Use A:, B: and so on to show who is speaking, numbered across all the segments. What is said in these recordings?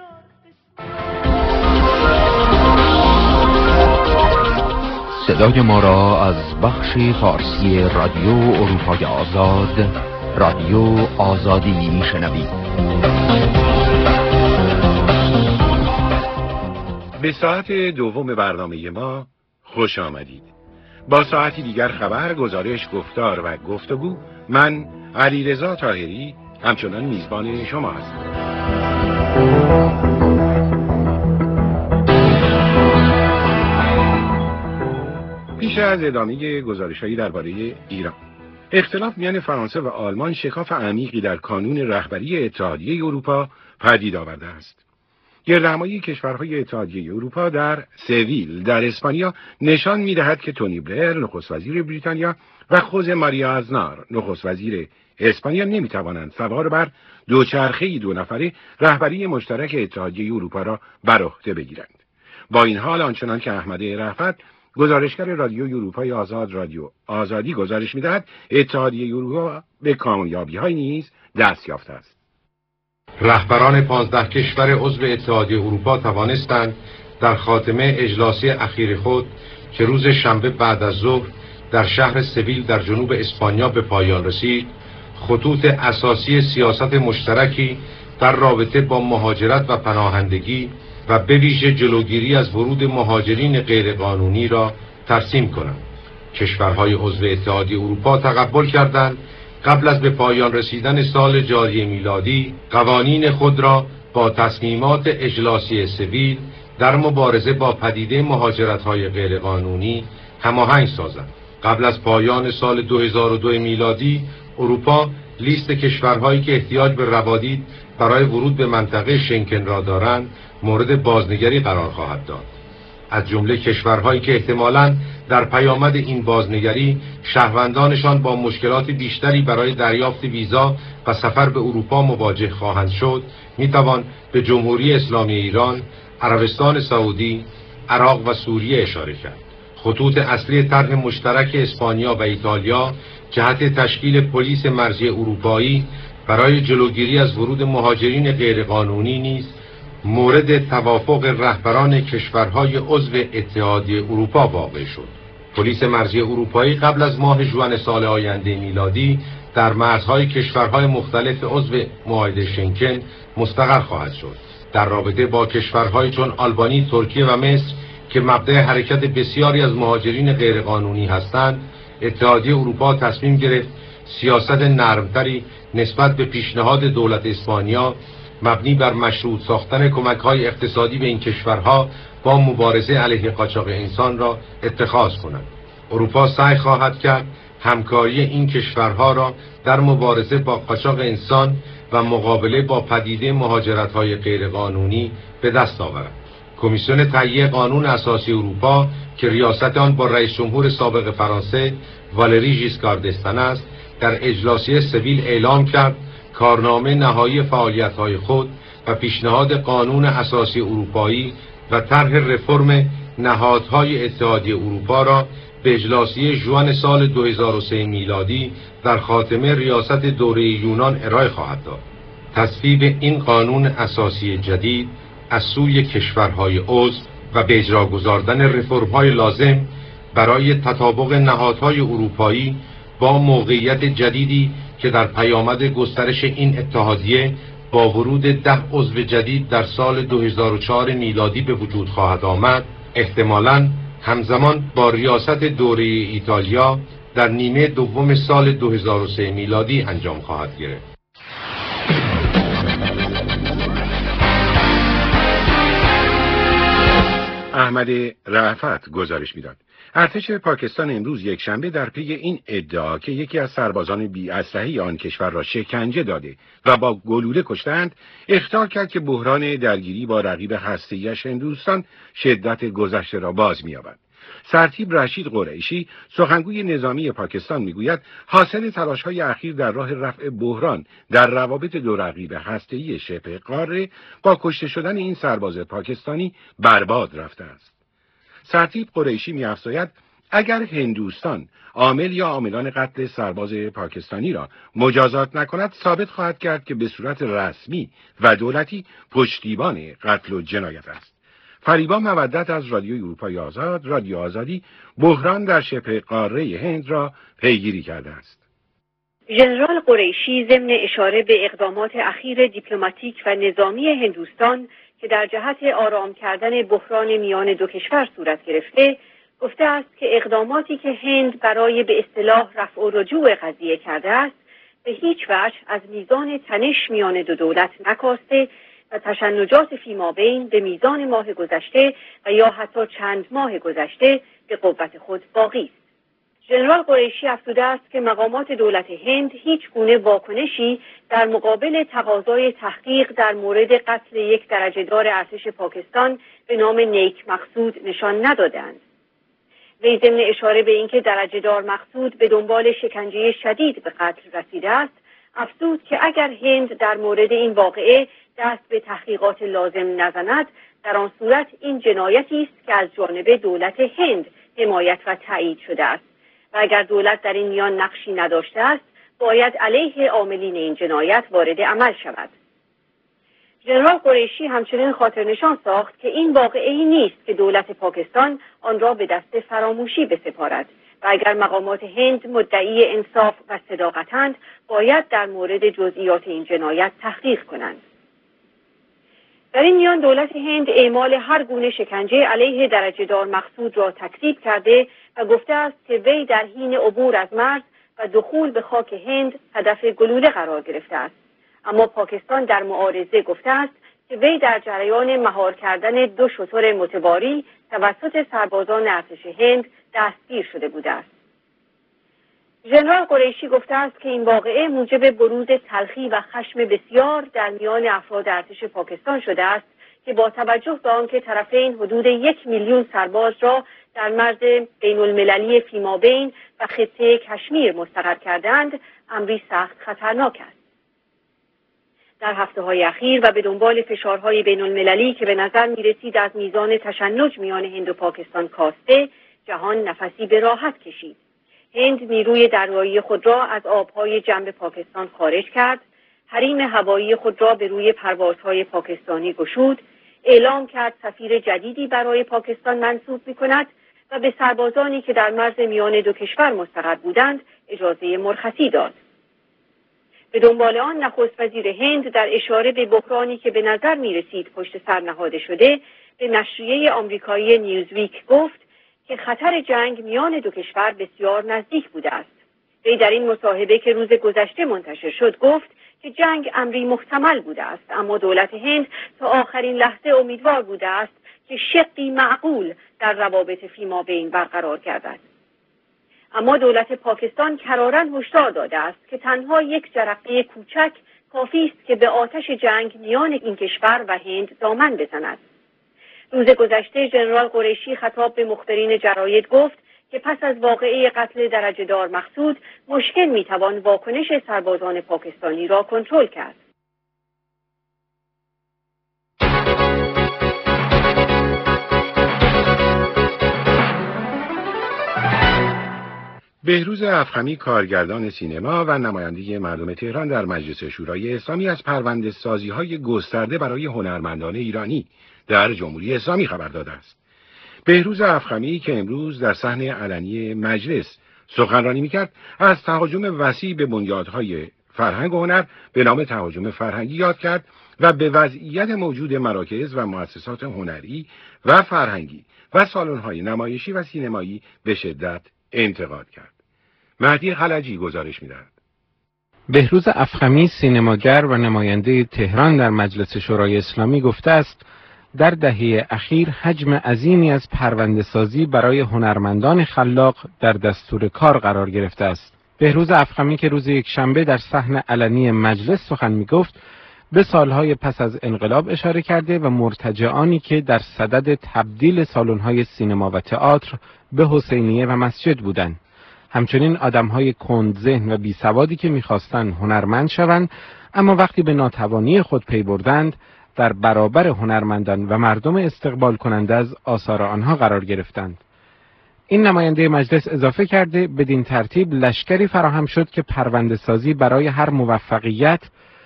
A: صدای ما را از بخش فارسی رادیو اروپای آزاد، رادیو آزادی میشنوید.
B: به ساعت دوم برنامه ما خوش آمدید. با ساعتی دیگر خبر، گزارش، گفتار و گفتگو، من علیرضا طاهری همچنان میزبان شما هستم. پیش از ادامه گزارش‌هایی درباره ایران، اختلاف میان فرانسه و آلمان شکاف عمیقی در کانون رهبری اتحادیه اروپا پدید آورده است. گردهمایی کشورهای اتحادیه اروپا در سویل در اسپانیا نشان می‌دهد که تونی بلر نخست وزیر بریتانیا و خوزه ماریا ازنار نخست وزیر اسپانیا نمی‌توانند سوار بر دوچرخه‌ای دو نفره رهبری مشترک اتحادیه اروپا را بر عهده بگیرند. با این حال آنچنان که احمد رأفت گزارشگر رادیوی اروپای آزاد رادیو آزادی گزارش می‌دهد، اتحادیه اروپا به کامیابی‌های نیز دست یافته است.
C: رهبران 15 کشور عضو اتحادیه اروپا توانستند در خاتمه اجلاسی اخیر خود که روز شنبه بعد از ظهر در شهر سویل در جنوب اسپانیا به پایان رسید، خطوط اساسی سیاست مشترکی در رابطه با مهاجرت و پناهندگی و به ویژه جلوگیری از ورود مهاجرین غیرقانونی را ترسیم کنند. کشورهای عضو اتحادیه اروپا تقبل کردند قبل از به پایان رسیدن سال جاری میلادی قوانین خود را با تصمیمات اجلاسی سویل در مبارزه با پدیده مهاجرت‌های غیرقانونی هماهنگ سازند. قبل از پایان سال 2002 میلادی، اروپا لیست کشورهایی که احتیاج به روادید برای ورود به منطقه شنگن را دارند مورد بازنگری قرار خواهد داد. از جمله کشورهایی که احتمالاً در پیامد این بازنگری شهروندانشان با مشکلات بیشتری برای دریافت ویزا و سفر به اروپا مواجه خواهند شد، میتوان به جمهوری اسلامی ایران، عربستان سعودی، عراق و سوریه اشاره کرد. خطوط اصلی طرح مشترک اسپانیا و ایتالیا جهت تشکیل پلیس مرزی اروپایی برای جلوگیری از ورود مهاجرین غیرقانونی نیز مورد توافق رهبران کشورهای عضو اتحادیه اروپا واقع شد. پلیس مرزی اروپایی قبل از ماه ژوئن سال آینده میلادی در مرزهای کشورهای مختلف عضو معاهده شنگن مستقر خواهد شد. در رابطه با کشورهای چون آلبانی، ترکیه و مصر که مبدأ حرکت بسیاری از مهاجرین غیرقانونی هستند، اتحادیه اروپا تصمیم گرفت سیاست نرمتری نسبت به پیشنهاد دولت اسپانیا مبنی بر مشروط ساختن کمک‌های اقتصادی به این کشورها با مبارزه علیه قاچاق انسان را اتخاذ کند. اروپا سعی خواهد کرد همکاری این کشورها را در مبارزه با قاچاق انسان و مقابله با پدیده مهاجرت‌های غیرقانونی به دست آورد. کمیسیون تهیه قانون اساسی اروپا که ریاست آن با رئیس جمهور سابق فرانسه والری ژیسکار دستن است، در اجلاسی سویل اعلام کرد کارنامه نهایی فعالیت‌های خود و پیشنهاد قانون اساسی اروپایی و طرح رفرم نهادهای اتحادیه اروپا را به اجلاسی ژوئن سال 2003 میلادی در خاتمه ریاست دوره یونان ارائه خواهد داد. تصویب این قانون اساسی جدید از سوی کشورهای عضو و به اجرا گذاردن رفرم‌های لازم برای تطابق نهادهای اروپایی با موقعیت جدیدی که در پیامد گسترش این اتحادیه با ورود 10 عضو جدید در سال 2004 میلادی به وجود خواهد آمد، احتمالاً همزمان با ریاست دوره ایتالیا در نیمه دوم سال 2003 میلادی انجام خواهد گرفت.
B: احمد رأفت گزارش می‌داد. ارتش پاکستان امروز یکشنبه در پی این ادعا که یکی از سربازان بی اسلحه آن کشور را شکنجه داده و با گلوله کشتند، اخطار کرد که بحران درگیری با رقیب هسته‌ای‌اش هندوستان شدت گذشته را باز می‌یابد. سرتیپ رشید قریشی، سخنگوی نظامی پاکستان، میگوید حاصل تلاش‌های اخیر در راه رفع بحران در روابط دو رقیب هسته‌ای شبه قاره با کشته شدن این سرباز پاکستانی برباد رفته است. سرتیپ قریشی می‌افزاید اگر هندوستان عامل یا عاملان قتل سرباز پاکستانی را مجازات نکند، ثابت خواهد کرد که به صورت رسمی و دولتی پشتیبان قتل و جنایت است. فریبا مودت از رادیوی اروپای آزاد، رادیو آزادی، بحران در شبه قاره هند را پیگیری کرده است.
D: ژنرال قریشی ضمن اشاره به اقدامات اخیر دیپلماتیک و نظامی هندوستان که در جهت آرام کردن بحران میان دو کشور صورت گرفته، گفته است که اقداماتی که هند برای به اصطلاح رفع و رجوع قضیه کرده است، به هیچ وجه از میزان تنش میان دو دولت نکاسته و تشنجات فیمابین به میزان ماه گذشته و یا حتی چند ماه گذشته به قوت خود باقی است. ژنرال قریشی افزوده است که مقامات دولت هند هیچ گونه واکنشی در مقابل تقاضای تحقیق در مورد قتل یک درجه‌دار ارتش پاکستان به نام نیک مقصود نشان ندادند. وی ضمن اشاره به اینکه درجه‌دار مقصود به دنبال شکنجه شدید به قتل رسیده است، افزود که اگر هند در مورد این واقعه دست به تحقیقات لازم نزند، در آن صورت این جنایتی است که از جانب دولت هند حمایت و تایید شده است و اگر دولت در این میان نقشی نداشته است، باید علیه عاملین این جنایت وارد عمل شود. ژنرال قریشی همچنین خاطرنشان ساخت که این واقعه‌ای نیست که دولت پاکستان آن را به دست فراموشی بسپارد و اگر مقامات هند مدعی انصاف و صداقتند، باید در مورد جزئیات این جنایت تحقیق کنند. در این میان دولت هند اعمال هر گونه شکنجه علیه درجه‌دار مقصود را تکذیب کرده و گفته است که وی در حین عبور از مرز و دخول به خاک هند هدف گلوله قرار گرفته است. اما پاکستان در معارضه گفته است که وی در جریان مهار کردن 2 شتر متواری توسط سربازان ارتش هند دستگیر شده بوده است. ژنرال قریشی گفته است که این واقعه موجب بروز تلخی و خشم بسیار در میان افراد ارتش پاکستان شده است که با توجه به آنکه طرفین حدود 1 میلیون سرباز را در مرز بین المللی فیمابین و خطه کشمیر مستقر کردند، امری سخت خطرناک است. در هفته‌های اخیر و به دنبال فشارهای بین المللی که به نظر می‌رسید از میزان تشنج میان هند و پاکستان کاسته، جهان نفسی به راحت کشید. هند نیروی دریایی خود را از آبهای جنوب پاکستان خارج کرد، حریم هوایی خود را به روی پروازهای پاکستانی گشود، اعلام کرد سفیر جدیدی برای پاکستان منصوب می‌کند و به سربازانی که در مرز میان دو کشور مستقر بودند اجازه مرخصی داد. به دنبال آن نخست وزیر هند در اشاره به بحرانی که به نظر می‌رسید پشت سر نهاده شده، به نشریه آمریکایی نیوزویک گفت که خطر جنگ میان دو کشور بسیار نزدیک بوده است. وی در این مصاحبه که روز گذشته منتشر شد گفت که جنگ امری محتمل بوده است، اما دولت هند تا آخرین لحظه امیدوار بوده است که شقی معقول در روابط فیمابین برقرار گردد. اما دولت پاکستان کراراً هشدار داده است که تنها یک جرقه کوچک کافی است که به آتش جنگ میان این کشور و هند دامن بزند. روز گذشته ژنرال قریشی خطاب به مخبرین جراید گفت که پس از واقعه قتل درجه‌دار مقصود مشکل میتوان واکنش سربازان پاکستانی را کنترل کرد.
B: بهروز افخمی، کارگردان سینما و نماینده مردم تهران در مجلس شورای اسلامی، از پرونده سازی‌های گسترده برای هنرمندان ایرانی در جمهوری اسلامی خبر داده است. بهروز افخمی که امروز در صحن علنی مجلس سخنرانی می‌کرد، از تهاجم وسیع به بنیادهای فرهنگ و هنر به نام تهاجم فرهنگی یاد کرد و به وضعیت موجود مراکز و مؤسسات هنری و فرهنگی و سالن‌های نمایشی و سینمایی به شدت انتقاد کرد. مهدی خلجی گزارش می‌دهد.
E: بهروز افخمی، سینماگر و نماینده تهران در مجلس شورای اسلامی، گفته است در دهه اخیر حجم عظیمی از پرونده‌سازی برای هنرمندان خلاق در دستور کار قرار گرفته است. بهروز افخمی که روز یکشنبه در صحن علنی مجلس سخن می‌گفت، به سالهای پس از انقلاب اشاره کرده و مرتجعانی که در صدد تبدیل سالن‌های سینما و تئاتر به حسینیه و مسجد بودند. همچنین آدم‌های کندذهن و بیسوادی که می‌خواستند هنرمند شوند، اما وقتی به ناتوانی خود پی بردند، در برابر هنرمندان و مردم استقبال کننده از آثار آنها قرار گرفتند. این نماینده مجلس اضافه کرده بدین ترتیب لشکری فراهم شد که پرونده‌سازی برای هر موفقیت،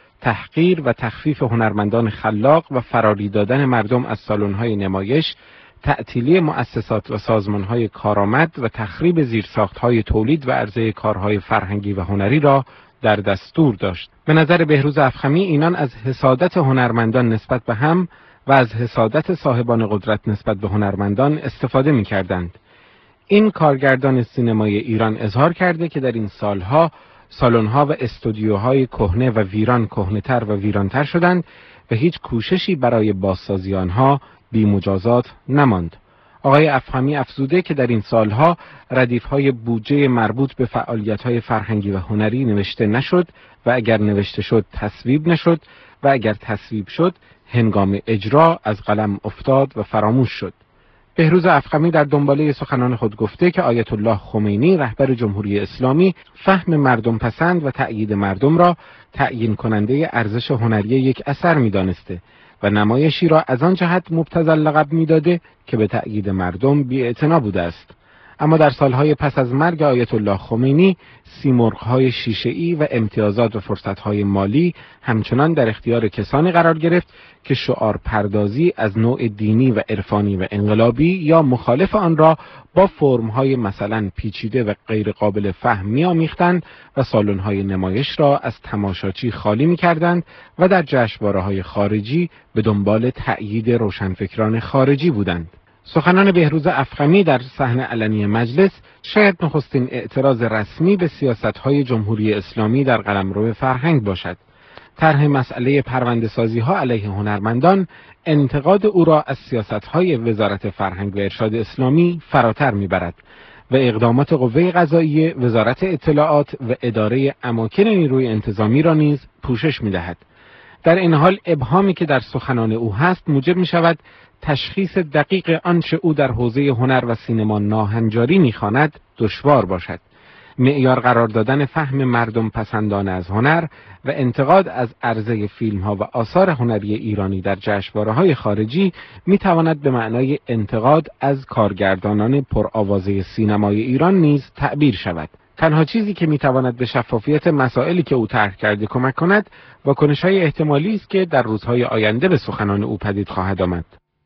E: تحقیر و تخفیف هنرمندان خلاق و فراری دادن مردم از سالن‌های نمایش، تعطیلی مؤسسات و سازمان‌های کارآمد و تخریب زیرساخت‌های تولید و عرضه کارهای فرهنگی و هنری را در دستور داشت. به نظر بهروز افخمی اینان از حسادت هنرمندان نسبت به هم و از حسادت صاحبان قدرت نسبت به هنرمندان استفاده می‌کردند. این کارگردان سینمای ایران اظهار کرده که در این سالها سالن‌ها و استودیوهای کهنه و ویران کهنه‌تر و ویرانتر شدند و هیچ کوششی برای بازسازی آنها بی مجازات نماند. آقای افخمی افزوده که در این سالها ردیف‌های بودجه مربوط به فعالیت‌های فرهنگی و هنری نوشته نشد و اگر نوشته شد تصویب نشد و اگر تصویب شد هنگام اجرا از قلم افتاد و فراموش شد. بهروز افخمی در دنباله سخنان خود گفته که آیت الله خمینی رهبر جمهوری اسلامی فهم مردم پسند و تأیید مردم را تعیین کننده ارزش هنری یک اثر می‌دانسته و نمایشی را از آن جهت مبتذل لقب می‌داده که به تأیید مردم بی‌اعتنا بوده است. اما در سالهای پس از مرگ آیت الله خمینی سیمرغ‌های شیشه‌ای و امتیازات و فرصت‌های مالی همچنان در اختیار کسانی قرار گرفت که شعار پردازی از نوع دینی و عرفانی و انقلابی یا مخالف آن را با فرم‌های مثلا پیچیده و غیر قابل فهم می‌آمیختند و سالن‌های نمایش را از تماشاچی خالی می‌کردند و در جشنواره‌های خارجی به دنبال تأیید روشنفکران خارجی بودند. سخنان بهروز افخمی در صحنه علنی مجلس شاید نخستین اعتراض رسمی به سیاست‌های جمهوری اسلامی در قلمرو فرهنگ باشد. طرح مسئله پرونده‌سازی‌ها علیه هنرمندان انتقاد او را از سیاست‌های وزارت فرهنگ و ارشاد اسلامی فراتر می‌برد و اقدامات قوه قضاییه، وزارت اطلاعات و اداره اماکن نیروی انتظامی را نیز پوشش می‌دهد. در این حال ابهامی که در سخنان او هست موجب می‌شود تشخیص دقیق آنچه او در حوزه هنر و سینما ناهنجاری می‌خواند دشوار باشد. معیار قرار دادن فهم مردم پسندانه از هنر و انتقاد از عرضه فیلم‌ها و آثار هنری ایرانی در جشنواره‌های خارجی می‌تواند به معنای انتقاد از کارگردانان پرآوازه سینمای ایران نیز تعبیر شود. تنها چیزی که می‌تواند به شفافیت مسائلی که او طرح کرده کمک کند، واکنش‌های احتمالی است که در روزهای آینده به سخنان او پدید خواهد آمد.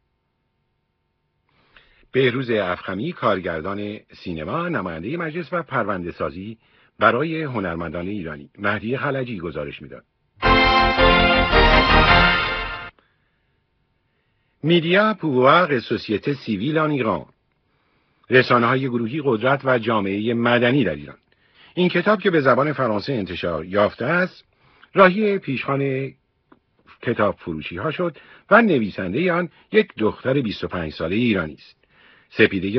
B: بهروز افخمی کارگردان سینما، نماینده مجلس و پرونده‌سازی برای هنرمندان ایرانی. مهدی خلجی گزارش می‌داد. میدیا پووار سوسیته سیویل آن ایران، رسانه‌های گروهی قدرت و جامعه مدنی در ایران. این کتاب که به زبان فرانسه انتشار یافته است، راهی پیشخوان کتاب فروشی ها شد و نویسنده آن یک دختر 25 ساله ایرانی است. سپیده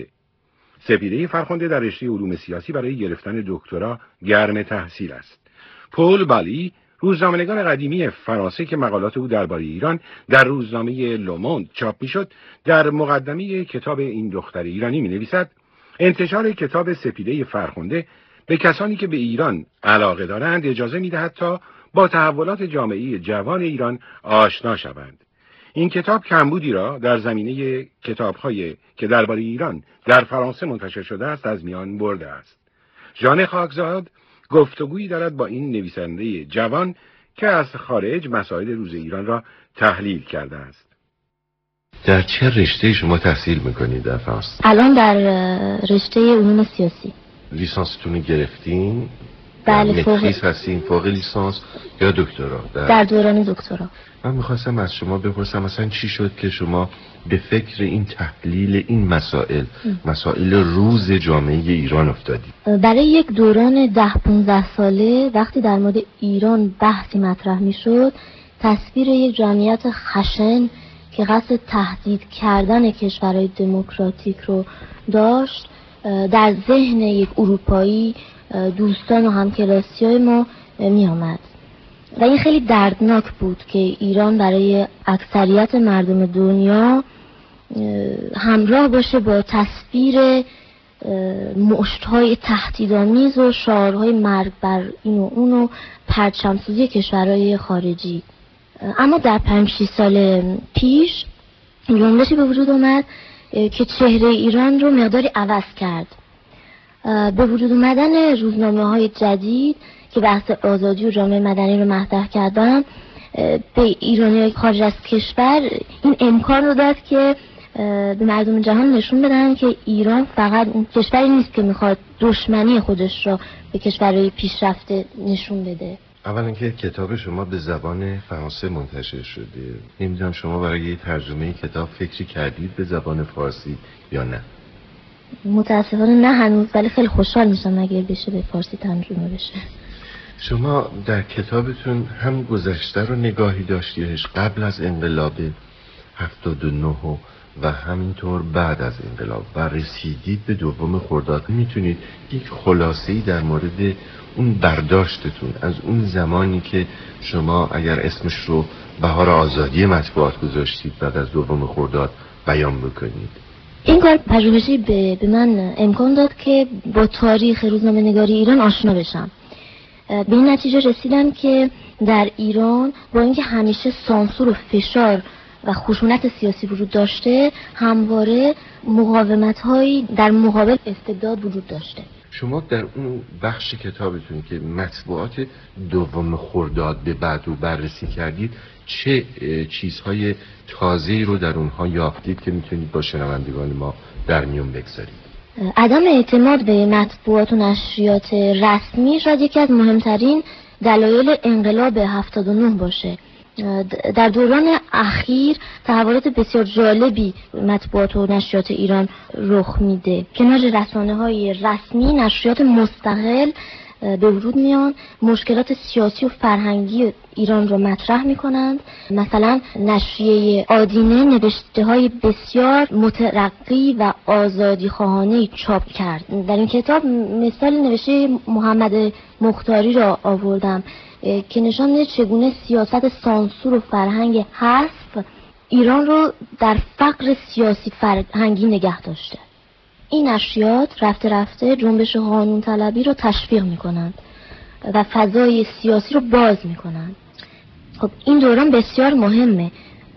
B: فرخنده در رشته علوم سیاسی برای گرفتن دکترا گرم تحصیل است. پول بالی، روزنامه‌نگار قدیمی فرانسه که مقالات او درباره ایران در روزنامه لوموند چاپ می‌شد، در مقدمه کتاب این دختر ایرانی می‌نویسد: انتشار کتاب سپیده فرخنده به کسانی که به ایران علاقه دارند اجازه می‌دهد تا با تحولات جامعه جوان ایران آشنا شوند. این کتاب کمبودی را در زمینه کتاب‌های که درباره ایران در فرانسه منتشر شده است از میان برده است. ژان خاکزاد گفتگویی دارد با این نویسنده جوان که از خارج مسائل روز ایران را تحلیل کرده است.
C: در چه رشته شما تحصیل میکنید در فرانسه؟
F: الان در رشته علوم سیاسی.
C: لیسانستون گرفتین؟
F: بله،
C: متریس هستین، فوق لیسانس یا دکترا؟
F: در دوران دکترا.
C: من میخواستم از شما بپرسم مثلا چی شد که شما به فکر این تحلیل این مسائل روز جامعه ایران افتادید؟
F: برای یک دوران 10-15 ساله وقتی در مورد ایران بحثی مطرح میشد، تصویر یک جمعیت خشن که قصد تهدید کردن کشورهای دموکراتیک رو داشت در ذهن یک اروپایی، دوستان و همکلاسی‌های ما می آمد و این خیلی دردناک بود که ایران برای اکثریت مردم دنیا همراه باشه با تصویر مشت‌های تهدیدآمیز و شعارهای مرگ بر این و اون و پرچم‌سوزی کشورهای خارجی. اما در 5-6 سال پیش جنبشی به وجود آمد که چهره ایران رو مقداری عوض کرد. به وجود اومدن روزنامه‌های جدید که بحث آزادی و جامعه مدنی رو مطرح کردن به ایرانی خارج از کشور این امکان رو داد که به مردم جهان نشون بدن که ایران فقط اون کشوری نیست که میخواد دشمنی خودش رو به کشورهای پیشرفته نشون بده.
C: اولا که کتاب شما به زبان فرانسه منتشر شده، نمیدونم شما برای ترجمه کتاب فکری کردید به زبان فارسی یا نه؟
F: متاسفانه نه هنوز، ولی خیلی خوشحال میشم اگر بشه به فارسی ترجمه بشه.
C: شما در کتابتون هم گذشته رو نگاهی داشتیش قبل از انقلاب 79 و همینطور بعد از انقلاب و رسیدید به دوم خرداد. میتونید یک خلاصه‌ای در مورد اون برداشتتون از اون زمانی که شما اگر اسمش رو بهار آزادی مطبوعات گذاشتید بعد از دوم خرداد بیان بکنید؟
F: این کار پژوهشی به من امکان داد که با تاریخ روزنامه نگاری ایران آشنا بشم. به این نتیجه رسیدم که در ایران با اینکه همیشه سانسور و فشار و خشونت سیاسی وجود داشته، همواره مقاومت‌هایی در مقابل استبداد وجود داشته.
C: شما در اون بخش کتابتون که مطبوعات دوم خرداد به بعد رو بررسی کردید چه چیزهای تازه‌ای رو در اونها یافتید که میتونید با شنوندگان ما در میون بگذارید؟
F: عدم اعتماد به مطبوعات و نشریات رسمی شاید یکی از مهمترین دلایل انقلاب 79 باشه. در دوران اخیر تحولات بسیار جالبی مطبوعات و نشریات ایران رخ میده. کنار رسانه‌های رسمی، نشریات مستقل به وجود میان، مشکلات سیاسی و فرهنگی ایران رو مطرح میکنند. مثلا نشریه آدینه نوشته‌های بسیار مترقی و آزادی خواهانه چاپ کرد. در این کتاب مثال نوشته محمد مختاری را آوردم که نشان میده چگونه سیاست سانسور و فرهنگ حذف ایران رو در فقر سیاسی فرهنگی نگه داشته. این نشریات رفته رفته جنبش قانون طلبی رو تشویق میکنند و فضای سیاسی رو باز میکنند. خب این دوران بسیار مهمه.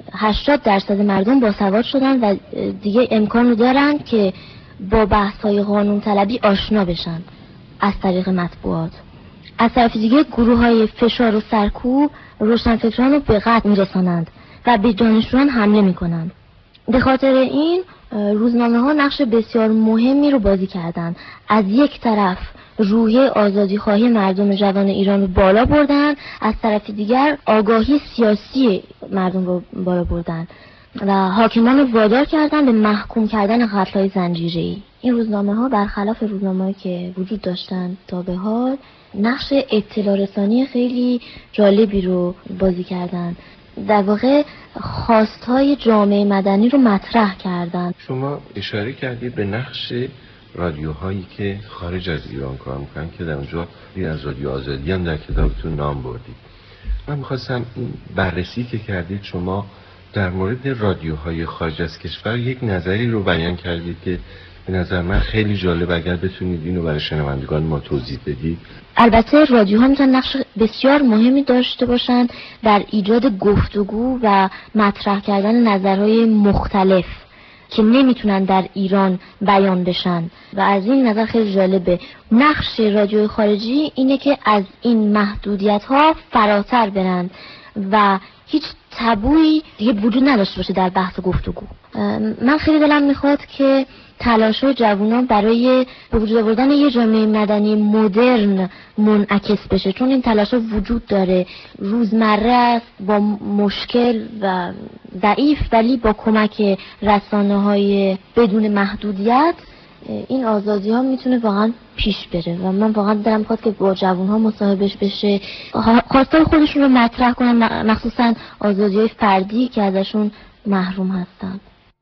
F: 80% مردم باسواد شدن و دیگه امکان رو دارن که با بحث‌های قانون طلبی آشنا بشن از طریق مطبوعات. از طرف دیگه گروه‌های فشار و سرکوب روشنفکران رو به قتل میرسانند و به دانشجویان حمله میکنند. به خاطر این روزنامه‌ها نقش بسیار مهمی رو بازی کردند. از یک طرف روحیه آزادیخواهی مردم جوان ایران رو بالا بردن، از طرف دیگر آگاهی سیاسی مردم رو بالا بردن و حاکمان رو وادار کردن به محکوم کردن قتل‌های زنجیره‌ای. این روزنامه‌ها برخلاف روزنامه‌هایی که وجود داشتن تا به حال نقش اطلاع رسانی خیلی جالبی رو بازی کردن. در واقع خواستهای جامعه مدنی رو مطرح کردن.
C: شما اشاره کردید به نقش رادیوهایی که خارج از ایران کار میکنن که در اونجا از رادیو آزادی هم در کتابتون نام بردید. من میخواستم این بررسی که کردید شما در مورد رادیوهای خارج از کشور یک نظری رو بیان کردید که به نظر من خیلی جالب، اگر بتونید اینو برای شنوندگان ما توضیح بدید.
F: البته رادیوها میتونن نقش بسیار مهمی داشته باشند در ایجاد گفتگو و مطرح کردن نظرهای مختلف که نمیتونن در ایران بیان بشن و از این نظر خیلی جالبه. نقش رادیوی خارجی اینه که از این محدودیت ها فراتر برن و هیچ تابویی دیگه وجود نداشته باشه در بحث گفتگو. من خیلی دلم میخواد که تلاش‌های جوانان برای به وجود آوردن یه جامعه مدنی مدرن منعکس بشه، چون این تلاش‌ها وجود داره، روزمره است، با مشکل و ضعیف، ولی با کمک رسانه‌های بدون محدودیت این آزادی‌ها میتونه واقعا پیش بره و من واقعا دلم میخواد که با جوان‌ها مصاحبه بشه، خواستای خودشون رو مطرح کنن، مخصوصا آزادی‌های فردی که ازشون محروم هستن.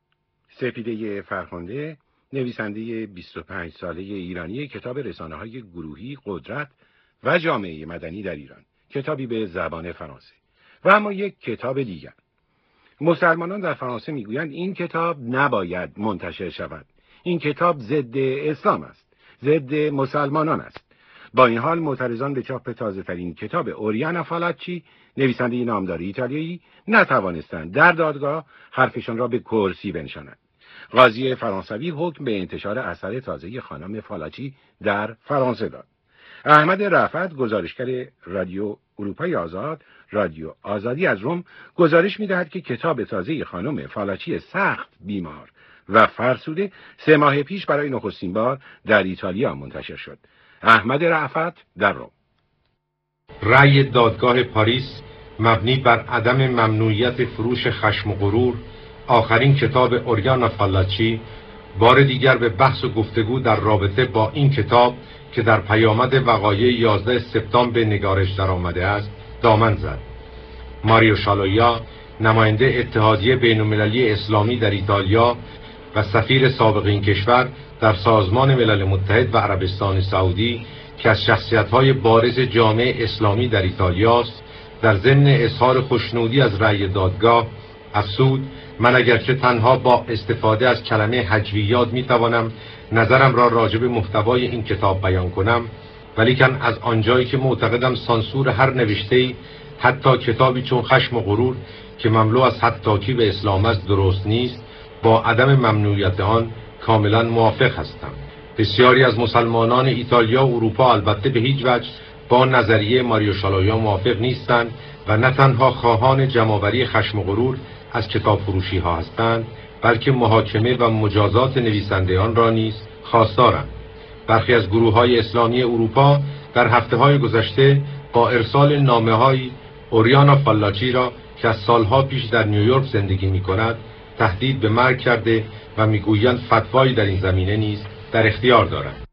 B: سپیده فرخنده، نویسنده 25 ساله ایرانی کتاب رسانه‌های گروهی، قدرت و جامعه مدنی در ایران، کتابی به زبان فرانسه. و اما یک کتاب دیگر. مسلمانان در فرانسه میگویند این کتاب نباید منتشر شود. این کتاب ضد اسلام است، ضد مسلمانان است. با این حال معترضان به چاپ تازه‌ترین کتاب اوریانا فالاچی، نویسنده نامدار ایتالیایی، نتوانستند در دادگاه حرفشان را به کرسی بنشانند. قاضی فرانسوی حکم به انتشار اثر تازه خانم فالاچی در فرانسه داد. احمد رفعت، گزارشگر رادیو اروپای آزاد، رادیو آزادی از روم، گزارش می‌دهد که کتاب تازه خانم فالاچی سخت بیمار و فرسوده 3 ماه پیش برای نخستین بار در ایتالیا منتشر شد. احمد رفعت در روم.
C: رأی دادگاه پاریس مبنی بر عدم ممنوعیت فروش خشم و غرور، آخرین کتاب اوریانا فالاچی، بار دیگر به بحث و گفتگو در رابطه با این کتاب که در پیامد وقایع 11 سپتامبر به نگارش در آمده است دامن زد. ماریو شالویا، نماینده اتحادیه بین‌المللی اسلامی در ایتالیا و سفیر سابق این کشور در سازمان ملل متحد و عربستان سعودی که از شخصیت‌های بارز جامعه اسلامی در ایتالیا است، در ضمن اظهار خوشنودی از رأی دادگاه افزود: من اگرچه تنها با استفاده از کلمه هجویات میتوانم نظرم را راجع به محتوای این کتاب بیان کنم، ولیکن از آنجایی که معتقدم سانسور هر نوشته‌ای، حتی کتابی چون خشم و غرور که مملو از حداکی به اسلام است، درست نیست، با عدم ممنوعیت آن کاملا موافق هستم. بسیاری از مسلمانان ایتالیا و اروپا البته به هیچ وجه با نظریه ماریو شالویا موافق نیستند و نه تنها خواهان جمع‌آوری خشم و غرور از کتاب فروشی ها هستند، بلکه محاکمه و مجازات نویسندگان را نیز خواستارند. برخی از گروه‌های اسلامی اروپا در هفته‌های گذشته با ارسال نامه‌های اوریانا فالاچی را که از سالها پیش در نیویورک زندگی می‌کند تهدید به مرگ کرده و می‌گویند فتوایی در این زمینه نیز در اختیار دارند.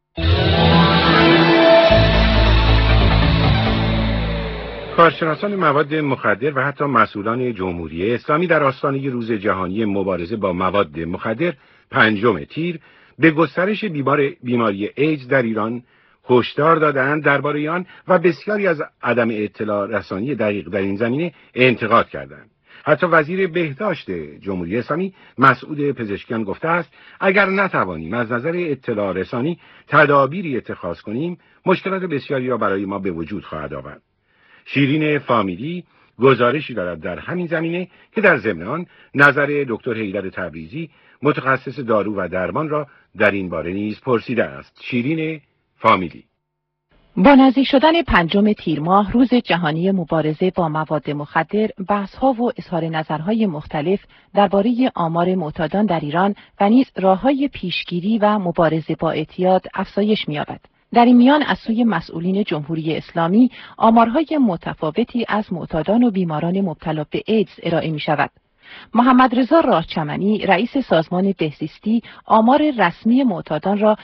B: کارشناسان مواد مخدر و حتی مسئولان جمهوری اسلامی در آستانه روز جهانی مبارزه با مواد مخدر 5 تیر به گسترش بیماری ایدز در ایران هشدار دادند درباره آن و بسیاری از عدم اطلاع رسانی دقیق در این زمینه انتقاد کردند. حتی وزیر بهداشت جمهوری اسلامی مسعود پزشکیان گفته است اگر نتوانیم از نظر اطلاع رسانی تدابیری اتخاذ کنیم، مشکلات بسیاری را برای ما به وجود خواهد آورد. شیرین فامیلی گزارشی دارد در همین زمینه که در ضمن آن نظر دکتر حیدر تبریزی، متخصص دارو و درمان، را در این باره نیز پرسیده است. شیرین فامیلی:
G: با نزدیک شدن 5 تیر ماه، روز جهانی مبارزه با مواد مخدر، بحث‌ها و اظهار نظرهای مختلف درباره آمار معتادان در ایران و نیز راه‌های پیشگیری و مبارزه با اعتیاد افزایش می‌یابد. در این میان از سوی مسئولین جمهوری اسلامی آمارهای متفاوتی از معتادان و بیماران مبتلا به ایدز ارائه می‌شود. محمد رضا راهچمنی، رئیس سازمان بهزیستی، آمار رسمی معتادان را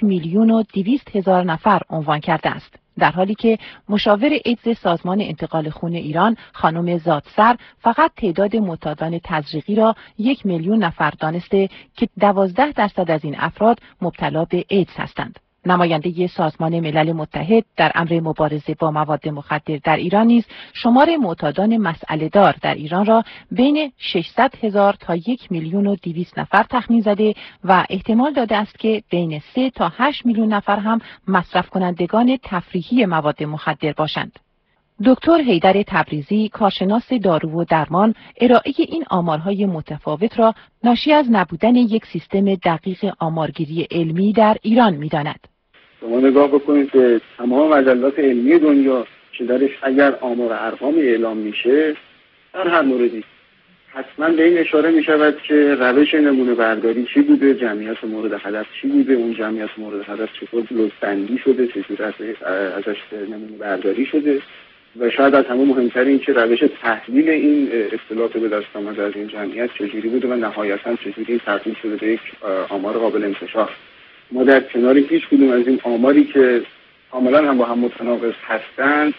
G: 1,200,000 نفر عنوان کرده است، در حالی که مشاور ایدز سازمان انتقال خون ایران خانم زادسر فقط تعداد معتادان تزریقی را 1,000,000 نفر دانسته که 12% از این افراد مبتلا به ایدز هستند. نماینده سازمان ملل متحد در امر مبارزه با مواد مخدر در ایران نیز شمار معتادان مسئله‌دار در ایران را بین 600,000 تا 1,200,000 نفر تخمین زده و احتمال داده است که بین 3 تا 8 میلیون نفر هم مصرف کنندگان تفریحی مواد مخدر باشند. دکتر حیدر تبریزی، کارشناس دارو و درمان، ارائه این آمارهای متفاوت را ناشی از نبودن یک سیستم دقیق آمارگیری علمی در ایران می‌داند.
H: شما نگاه بکنید که تمام مجلات علمی دنیا که درش اگر آمار و ارقام اعلام میشه، در هر موردی حتما به این اشاره میشود که روش نمونه برداری چی بوده، جمعیت مورد هدف چی بوده، اون جمعیت مورد هدف چطور لوس‌بندی شده، چطور ازش نمونه برداری شده و شاید از همه مهمتر این که روش تحلیل این اطلاعات به دست آمده از این جمعیت چجوری بوده و نهایتاً چجوری تبدیل شده به یک آمار قابل انتشار. ما در کنار هیچ کدوم از این آماری که کاملا هم با هم متناقض هستند،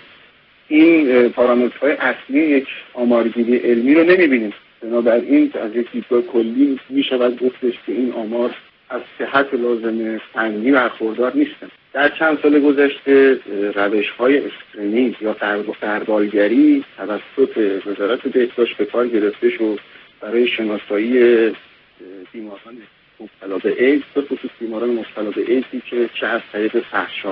H: این پارامترهای اصلی یک آمارگیری علمی رو نمی‌بینیم. بنابراین از یک دیدگاه کلی می‌شود گفتش که این آمار از صحت لازم فنی برخوردار نیستند. در چند سال گذشته روش‌های اسکرینینگ یا غربالگری توسط وزارت بهداشت به کار گرفته شد برای شناسایی بیماران مبتلا به ایدز، به خصوص بیماران مبتلا به ایدزی که چه از طریق فحشا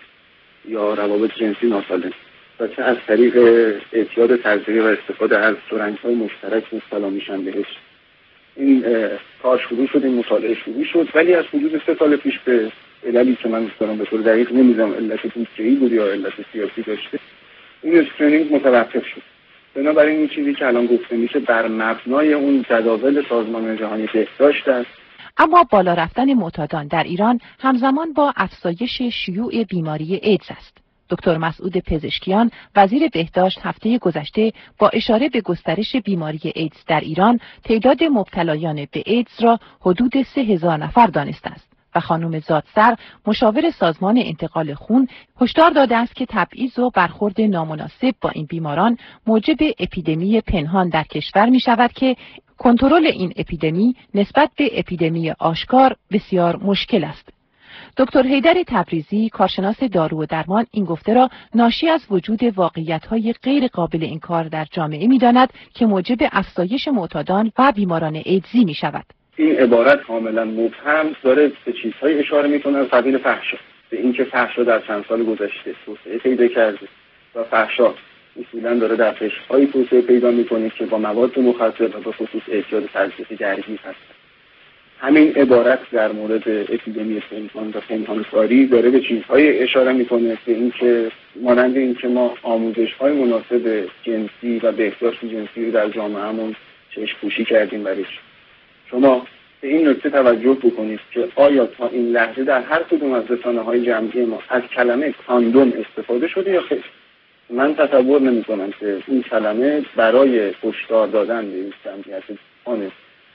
H: یا روابط جنسی ناسالم و چه از طریق اعتیاد تزریقی و استفاده از رنگ‌های مشترک مبتلا میشن بهش. این کار شروع شد، این مطالعه شروع شد، ولی از حدود 3 سال پیش به علتی که من دوست دارم به طور دقیق نمی‌دونم علت بودجه‌ای بود یا علت سیاسی داشته، این اسکرینینگ متوقف شد. بنابراین این چیزی که الان گفته میشه بر مبنای اون جداول سازمان جهانی بهداشت است.
G: اما بالا رفتن معتادان در ایران همزمان با افزایش شیوع بیماری ایدز است. دکتر مسعود پزشکیان وزیر بهداشت هفته گذشته با اشاره به گسترش بیماری ایدز در ایران تعداد مبتلایان به ایدز را حدود 3000 نفر دانسته است و خانم زادسر مشاور سازمان انتقال خون هشدار داده است که تبعیض و برخورد نامناسب با این بیماران موجب اپیدمی پنهان در کشور می شود که کنترل این اپیدمی نسبت به اپیدمی آشکار بسیار مشکل است. دکتر حیدر تبریزی کارشناس دارو و درمان این گفته را ناشی از وجود واقعیت‌های غیر قابل انکار در جامعه می‌داند که موجب افزایش معتادان و بیماران ایدزی می‌شود.
H: این عبارت کاملا مبهم داره به چیزهای اشاره می‌کنه از قبیل فحشا، به اینکه فحشا در چند سال گذشته توسعه پیدا کرده و فحشا اصولاً داره در قشرهایی توسعه پیدا می‌کنه که با مواد مخدر و به خصوص اعتیاد تلفیقی درگیر هستند. همین عبارت در مورد اپیدمی پنهان و پنهانکاری داره به چیزهای اشاره میکنه که اینکه مانند اینکه ما آموزش‌های مناسب جنسی و بهداشت جنسی رو در جامعهمون چشم پوشی کردیم برش. شما به این نکته توجه بکنید که آیا تا این لحظه در هر کدوم از رسانه‌های جمعی ما از کلمه کاندوم استفاده شده یا خیر؟ من تصور نمی‌کنم که این کلمه برای هشدار دادن به این جمعیت آن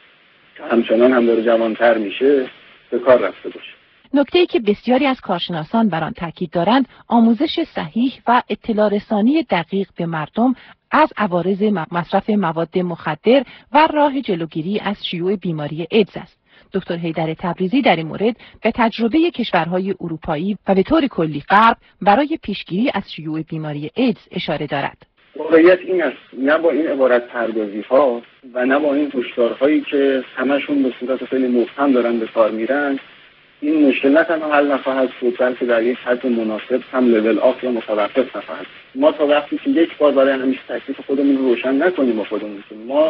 H: همچنان هم داره جوانتر میشه به کار رفته باشه.
G: نکته‌ای که بسیاری از کارشناسان بر آن تاکید دارند آموزش صحیح و اطلاع رسانی دقیق به مردم از عوارض مصرف مواد مخدر و راه جلوگیری از شیوع بیماری ایدز است. دکتر حیدر تبریزی در این مورد به تجربه کشورهای اروپایی و به طور کلی غرب برای پیشگیری از شیوع بیماری ایدز اشاره دارد.
H: واقعیت این است، نه با این عبارت پردازی ها و نه با این هشدارهایی که همشون به صورت خیلی مبهم دارن به کار میرن این مشکل نه تنها حل نخواهد شد بلکه در یک حد مناسب هم لول آف یا متوقف نخواهد. ما تا وقتی که یک بار برای همیشه تکلیف خودمون رو روشن نکنیم با خودمون که ما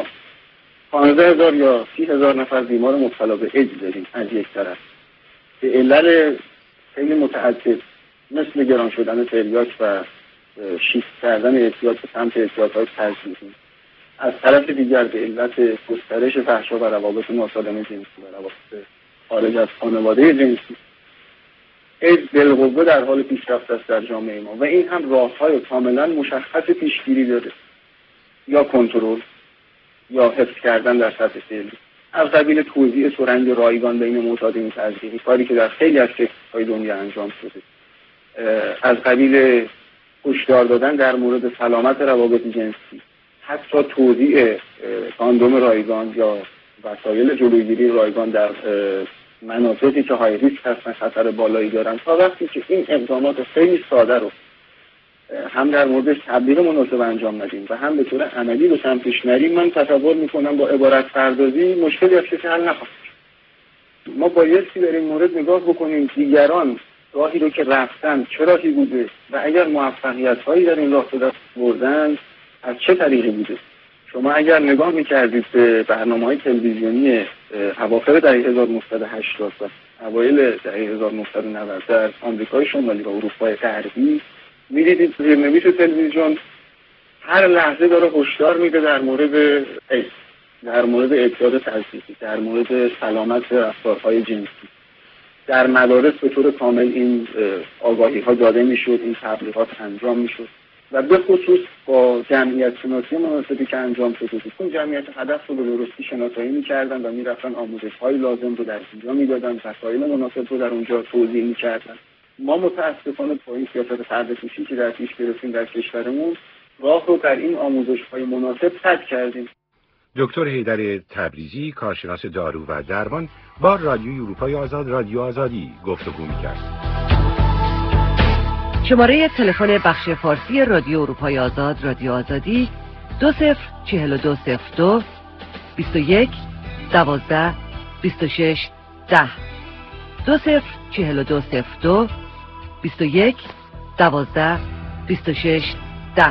H: 15000 یا 30000 نفر بیمار مبتلا به ایدز داریم از یک طرف به علل خیلی متعدد مثل گران شدن تریاک و شیفت کردن اعتیاد به سمت اعتیادهای تلفیقی، از طرف دیگر به علت گسترش فحشا و روابط ناسالم جنسی و روابط خارج از خانواده جنسی، ایدز بالقوه در حال پیشرفت است در جامعه ما و این هم راه‌های کاملا مشخص پیشگیری داره، یا کنترل یا حفظ کردن در سطح فعلی، از قبیل توزیع سرنگ رایگان بین معتادین تلفیقی، کاری که در خیلی از کشورهای دنیا انجام شده، از قبیل هشدار دادن در مورد سلامت روابط جنسی، حتی توزیع کاندوم رایگان یا وسایل جلوگیری رایگان در مناطقی که های ریسک هستن، خطر بالایی دارن. تا وقتی که این اقدامات خیلی ساده رو هم در موردش تبلیغ مناسب انجام ندیم و هم به طور عملی به سمتش نریم، من تصور میکنم با عبارت پردازی مشکلی از کسی حل نخواهد. ما بایستی در این مورد نگاه بکنیم دیگران راهی رو که رفتن چه راهی بوده و اگر موفقیت هایی در این راه به دست بردن از چه طریقی بوده. شما اگر نگاه میکردید به برنامه‌های تلویزیونی اواخر دهه 1980 و اوایل دهه 1990 در آمریکای شمالی و اروپای غربی، می‌دیدید زیرنویس تلویزیون هر لحظه داره هشدار میده در مورد ایدز، در مورد اعتیاد تلفیقی، در مورد سلامت رفتارهای جنسی. در مدارس به طور کامل این آگاهی‌ها داده میشد، این تبلیغات انجام میشد و به خصوص با جمعیت شناسی مناسبی که انجام شده بود، اون جمعیت هدف رو به درستی شناسایی می‌کردن و می‌رفتن آموزش‌های لازم رو در اونجا می‌دادن، وسایل مناسب رو در اونجا توضیح می‌کردن. ما متأسفانه با این سیاست پرده‌پوشی که در پیش گرفتیم در کشورمون راه رو در این آموزش‌های مناسب قطع کردیم.
B: دکتر حیدر تبریزی کارشناس دارو و درمان با رادیوی اروپای آزاد رادیو آزادی گفتگو می‌کرد.
I: شماره تلفن بخش فارسی رادیو اروپای آزاد رادیو آزادی 204202 21 12 26 10 204202 21 12 26 10.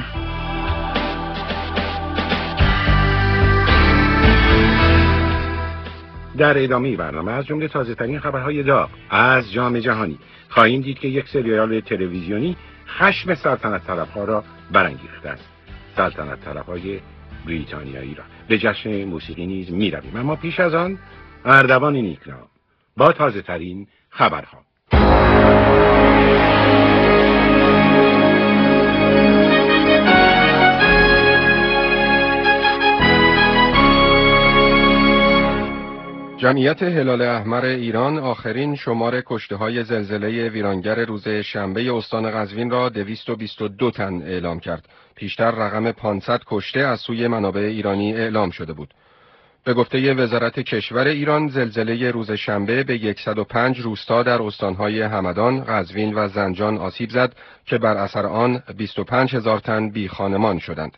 B: در ادامه برنامه از جمله تازه‌ترین خبرهای داغ از جام جهانی خواهیم دید که یک سریال تلویزیونی خشم سلطنت طلب‌ها را برانگیخته است. سلطنت طلب‌های بریتانیایی را به جشن موسیقی نیز می‌رویم، اما پیش از آن اردوان نیکنام با تازه‌ترین خبرها.
J: جمعیت هلال احمر ایران آخرین شمار کشته‌های زلزله ویرانگر روز شنبه استان قزوین را 222 تن اعلام کرد. پیشتر رقم 500 کشته از سوی منابع ایرانی اعلام شده بود. به گفته وزارت کشور ایران، زلزله روز شنبه به 105 روستا در استانهای همدان، قزوین و زنجان آسیب زد که بر اثر آن 25,000 تن بی خانمان شدند.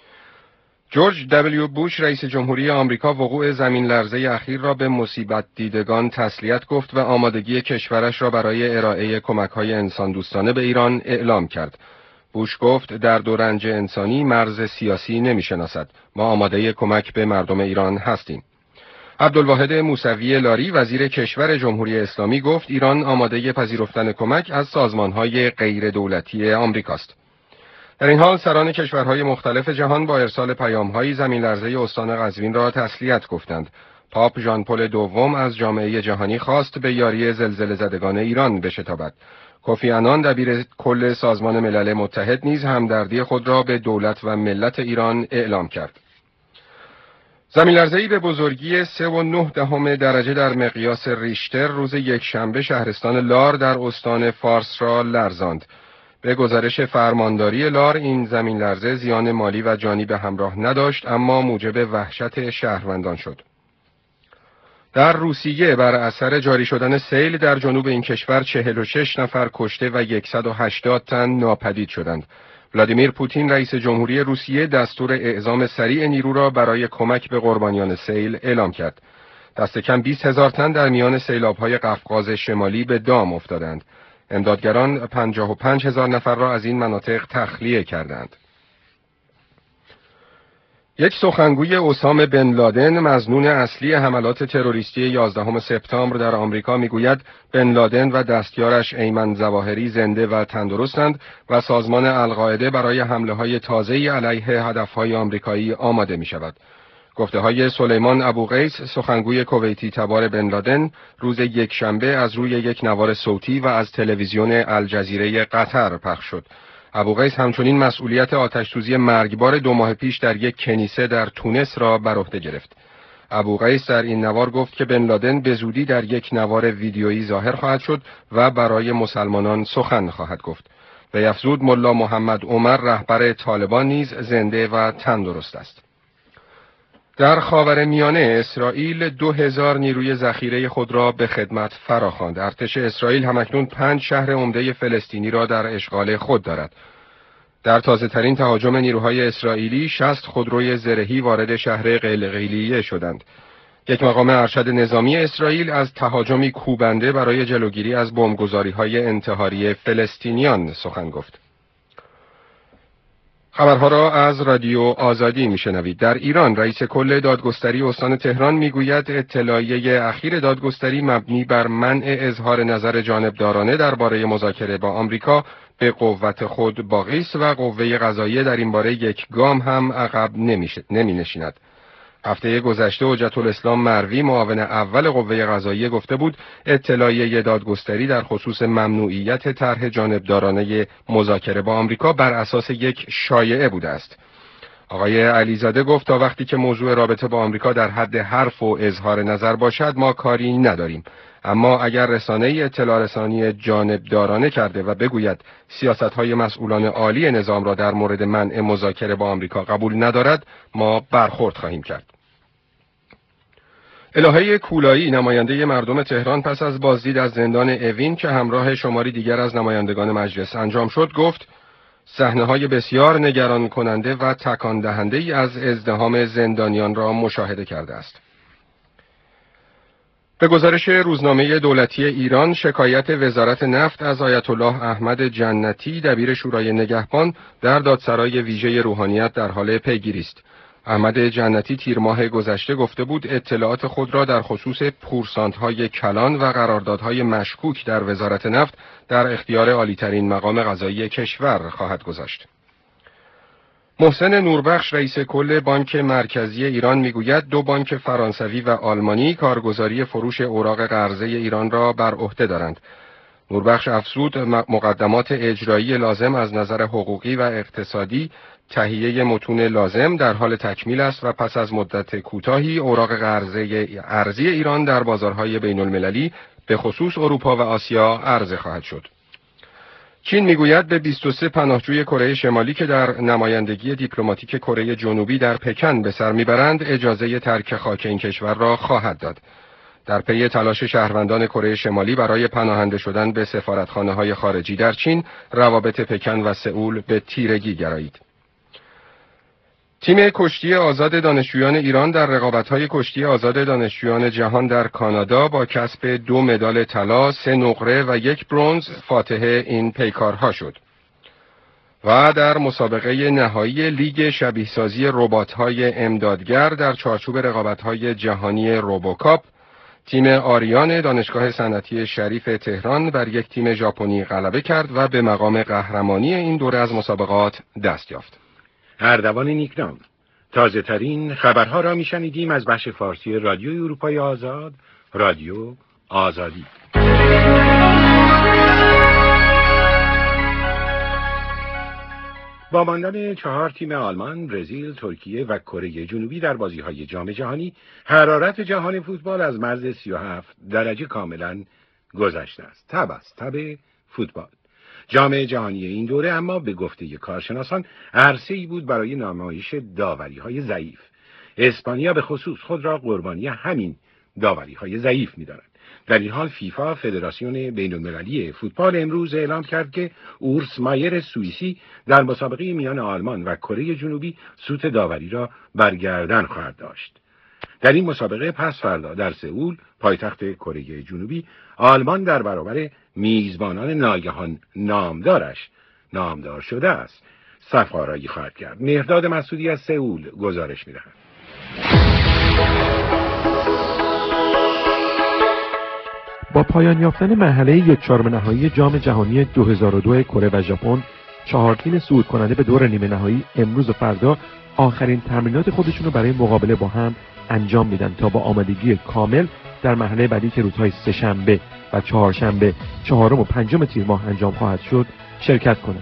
J: جورج دبلیو بوش رئیس جمهوری آمریکا وقوع زمین لرزه اخیر را به مصیبت دیدگان تسلیت گفت و آمادگی کشورش را برای ارائه کمک‌های انسان دوستانه به ایران اعلام کرد. بوش گفت در دورنج انسانی مرز سیاسی نمی‌شناسد. ما آماده کمک به مردم ایران هستیم. عبدالواحد موسوی لاری وزیر کشور جمهوری اسلامی گفت ایران آماده پذیرفتن کمک از سازمان‌های غیر دولتی آمریکاست. در این حال سران کشورهای مختلف جهان با ارسال پیام‌های زمین لرزه استان قزوین را تسلیت گفتند. پاپ ژان پل دوم از جامعه جهانی خواست به یاری زلزله زدگان ایران بشتابد. کوفی عنان دبیر کل سازمان ملل متحد نیز همدردی خود را به دولت و ملت ایران اعلام کرد. زمین لرزه‌ای به بزرگی 3.9 درجه در مقیاس ریشتر روز یکشنبه شهرستان لار در استان فارس را لرزاند. به گزارش فرمانداری لار این زمین لرزه زیان مالی و جانی به همراه نداشت، اما موجب وحشت شهروندان شد. در روسیه بر اثر جاری شدن سیل در جنوب این کشور 46 نفر کشته و 180 تن ناپدید شدند. ولادیمیر پوتین رئیس جمهوری روسیه دستور اعزام سریع نیرو را برای کمک به قربانیان سیل اعلام کرد. دست کم 20,000 تن در میان سیلاب‌های قفقاز شمالی به دام افتادند. امدادگران 55,000 نفر را از این مناطق تخلیه کردند. یک سخنگوی اسامه بن لادن مظنون اصلی حملات تروریستی 11 سپتامبر در آمریکا میگوید بن لادن و دستیارش ایمن ظواهری زنده و تندرستند و سازمان القاعده برای حمله‌های تازه‌ای علیه هدف‌های آمریکایی آماده می‌شود. گفته‌های سلیمان ابوقیس سخنگوی کویتی تبار بن لادن روز یکشنبه از روی یک نوار صوتی و از تلویزیون الجزیره قطر پخش شد. ابوقیس همچنین مسئولیت آتش‌سوزی مرگبار 2 ماه پیش در یک کنیسه در تونس را بر عهده گرفت. ابوقیس در این نوار گفت که بن لادن به زودی در یک نوار ویدیویی ظاهر خواهد شد و برای مسلمانان سخن خواهد گفت. و افزود ملا محمد عمر رهبر طالبان نیز زنده و تندرست است. در خاورمیانه اسرائیل 2000 نیروی ذخیره خود را به خدمت فراخواند. ارتش اسرائیل همکنون 5 شهر عمده فلسطینی را در اشغال خود دارد. در تازه‌ترین تهاجم نیروهای اسرائیلی 60 خودروی زرهی وارد شهر قلقیلیه شدند. یک مقام ارشد نظامی اسرائیل از تهاجمی کوبنده برای جلوگیری از بمبگذاری‌های انتحاری فلسطینیان سخن گفت. خبرها را از رادیو آزادی میشنوید. در ایران رئیس کل دادگستری استان تهران میگوید اطلاعیه اخیر دادگستری مبنی بر منع اظهار نظر جانبدارانه درباره مذاکره با آمریکا به قوت خود باقی است و قوه قضاییه در این باره یک گام هم عقب نمی‌نشیند. هفته گذشته حجت الاسلام مروی معاون اول قوه قضاییه گفته بود اطلاعیه دادگستری در خصوص ممنوعیت طرح جانبدارانه مذاکره با آمریکا بر اساس یک شایعه بوده است. آقای علیزاده گفت تا وقتی که موضوع رابطه با آمریکا در حد حرف و اظهار نظر باشد ما کاری نداریم، اما اگر رسانه‌ای اطلاع رسانی جانبدارانه کرده و بگوید سیاست‌های مسئولان عالی نظام را در مورد منع مذاکره با آمریکا قبول ندارد ما برخورد خواهیم کرد. الهه کولایی نماینده مردم تهران پس از بازدید از زندان اوین که همراه شماری دیگر از نمایندگان مجلس انجام شد گفت صحنه‌های بسیار نگران کننده و تکان دهنده‌ای از ازدحام زندانیان را مشاهده کرده است. به گزارش روزنامه دولتی ایران شکایت وزارت نفت از آیت الله احمد جنتی دبیر شورای نگهبان در دادسرای ویژه روحانیت در حال پیگیری است. احمد جنتی تیر ماه گذشته گفته بود اطلاعات خود را در خصوص پورسانت‌های کلان و قراردادهای مشکوک در وزارت نفت در اختیار عالی‌ترین مقام قضایی کشور خواهد گذاشت. محسن نوربخش رئیس کل بانک مرکزی ایران میگوید 2 بانک فرانسوی و آلمانی کارگزاری فروش اوراق قرضه ایران را بر عهده دارند. نوربخش افزود مقدمات اجرایی لازم از نظر حقوقی و اقتصادی، تهیه متون لازم در حال تکمیل است و پس از مدت کوتاهی اوراق قرضه ارزی ایران در بازارهای بین المللی به خصوص اروپا و آسیا عرضه خواهد شد. چین میگوید به 23 پناهجوی کره شمالی که در نمایندگی دیپلماتیک کره جنوبی در پکن به سر میبرند اجازه ترک خاک این کشور را خواهد داد. در پی تلاش شهروندان کره شمالی برای پناهنده شدن به سفارتخانه‌های خارجی در چین، روابط پکن و سئول به تیرگی گرایید. تیم کشتی آزاد دانشجویان ایران در رقابت‌های کشتی آزاد دانشجویان جهان در کانادا با کسب 2 مدال طلا، 3 نقره و 1 برنز فاتح این پیکارها شد. و در مسابقه نهایی لیگ شبیه‌سازی ربات‌های امدادگر در چارچوب رقابت‌های جهانی روبوکاپ، تیم آریان دانشگاه صنعتی شریف تهران بر یک تیم ژاپنی غلبه کرد و به مقام قهرمانی این دوره از مسابقات دست یافت.
B: اردوان نیکنام، تازه ترین خبرها را میشنیدیم از بخش فارسی رادیوی اروپای آزاد، رادیو آزادی. با ماندن 4 تیم آلمان، برزیل، ترکیه و کره جنوبی در بازی‌های جام جهانی، حرارت جهان فوتبال از مرز 37 درجه کاملا گذشته است. تب فوتبال. جام جهانی این دوره اما به گفته کارشناسان عرصه‌ای بود برای نمایش داوری‌های ضعیف. اسپانیا به خصوص خود را قربانی همین داوری‌های ضعیف می‌داند. در این حال فیفا، فدراسیون بین‌المللی فوتبال، امروز اعلام کرد که اورس مایر سوئیسی در مسابقه میان آلمان و کره جنوبی سوت داوری را برگردن خواهد داشت. در این مسابقه پس فردا در سئول، پایتخت کره جنوبی، آلمان در برابر میزبانان ناگهان نامدار شده است صف‌آرایی خواهد کرد. مهرداد مسعودی از سئول گزارش می‌دهد.
K: با پایان یافتن مرحله 1/4 نهایی جام جهانی 2002 کره و ژاپن، 4 تیم صعود کننده به دور نیمه نهایی امروز و فردا آخرین تمرینات خودشون رو برای مقابله با هم انجام میدن تا با آمادگی کامل در مرحله بعدی که روزهای سه‌شنبه و چهارشنبه 4 و 5 تیر ماه انجام خواهد شد شرکت کنند.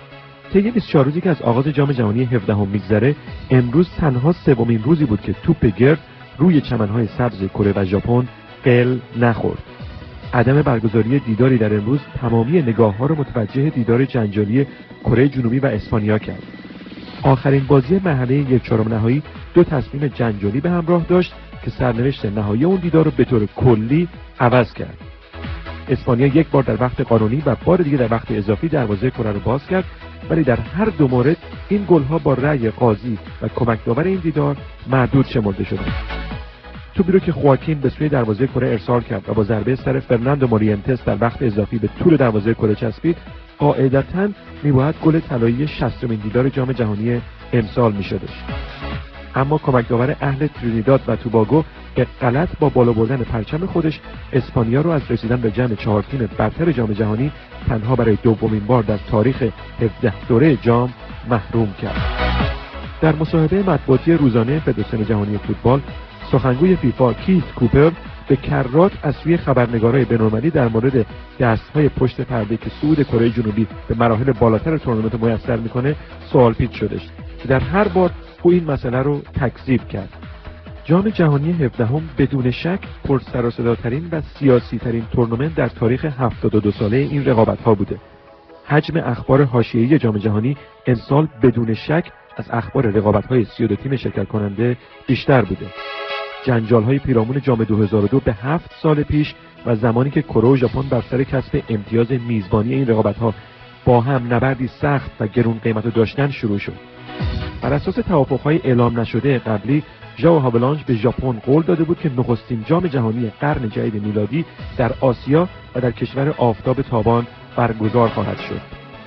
K: طی 24 روزی که از آغاز جام جهانی 17 میگذره، امروز تنها 3مین روزی بود که توپ گرد روی چمن‌های سبز کره و ژاپن قل نخورد. عدم برگزاری دیداری در امروز تمامی نگاه‌ها رو متوجه دیدار جنجالی کره جنوبی و اسپانیا کرد. آخرین بازی مرحله 1/4 نهایی 2 تصمیم جنجالی به همراه داشت که سرنوشت نهایی اون دیدار رو به طور کلی عوض کرد. اسپانیا 1 بار در وقت قانونی و بار دیگه در وقت اضافی دروازه کره رو باز کرد، ولی در هر 2 مورد این گل‌ها با رأی قاضی و کمک داور این دیدار مردود شمرده شدند. توپی رو که خواکین به سوی دروازه کره ارسال کرد و با ضربه سر فرناندو موریانتس در وقت اضافی به طول دروازه کره چسبید، قاعدتاً می‌باید گل طلایی 60مین دیدار جام جهانی امسال می‌شدش. اما کمک داور اهل ترینیداد و توباگو به غلط با بالا بردن پرچم خودش اسپانیا رو از رسیدن به جمع 4 تیم برتر جام جهانی تنها برای 2مین بار در تاریخ 17 دوره جام محروم کرد. در مصاحبه مطبوعاتی روزانه فدراسیون جهانی فوتبال، سخنگوی فیفا کیت کوپر به کرات از سوی خبرنگارای بین‌المللی در مورد دست‌های پشت پرده که صعود کره جنوبی به مراحل بالاتر تورنمنت میسر میکنه سوال پیچ شدش که در هر بار او این مسئله رو تکذیب کرد. جام جهانی 17 بدون شک پر سر و صداترین و سیاسی‌ترین تورنمنت در تاریخ 72 ساله این رقابت‌ها بوده. حجم اخبار حاشیه‌ای جام جهانی امسال بدون شک از اخبار رقابت‌های 32 تیم شرکت کننده بیشتر بوده. جنجال‌های پیرامون جام 2002 به 7 سال پیش و زمانی که کره و ژاپن بر سر کسب امتیاز میزبانی این رقابت‌ها با هم نبردی سخت و گرون قیمت داشتن شروع شد. بر اساس توافق‌های اعلام نشده قبلی، ژائو هاولانژ به ژاپن قول داده بود که نخستین جام جهانی قرن جدید میلادی در آسیا و در کشور آفتاب تابان برگزار خواهد شد.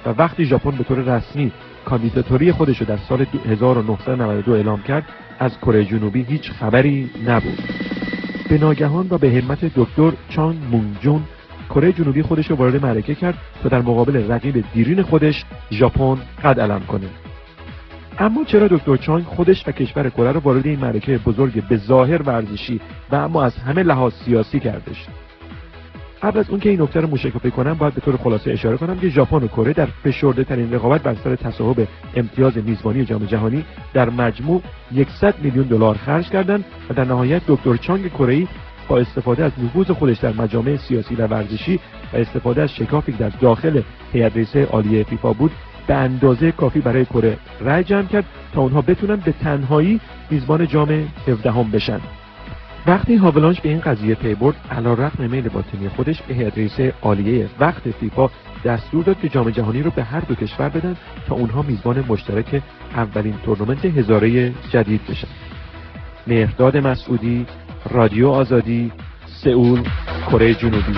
K: و وقتی ژاپن به طور رسمی کاندیداتوری خودش رو در سال 1992 اعلام کرد، از کره جنوبی هیچ خبری نبود. به ناگهان و به همت دکتر چانگ مونگ جون، کره جنوبی خودش رو وارد معرکه کرد تا در مقابل رقیب دیرین خودش ژاپن قد علم کنه. اما چرا دکتر چانگ خودش و کشور کره رو وارد این معرکه بزرگ به ظاهر ورزشی و اما از همه لحاظ سیاسی کردش؟ قبل از اون که این نکته رو مشکل کنم، باید به طور خلاصه اشاره کنم که ژاپن و کره در فشرده ترین رقابت بر سر تصاحب امتیاز میزبانی جام جهانی در مجموع 100 میلیون دلار خرج کردند و در نهایت دکتر چانگ کره‌ای با استفاده از نفوذ خودش در مجامع سیاسی و ورزشی و استفاده از شکافی در داخل هیئت رئیسه عالی فیفا بود، به اندازه کافی برای کره رأی جمع کرد تا اونها بتونن به تنهایی میزبان جام 17 بشن. وقتی هاولانش به این قضیه پی برد، علیرغم میل باطنی خودش به هیئت رئیسه عالیه وقت فیفا دستور داد که جام جهانی رو به هر دو کشور بدن تا اونها میزبان مشترک اولین تورنمنت هزاره جدید بشن. مهرداد مسعودی، رادیو آزادی، سئول، کره جنوبی.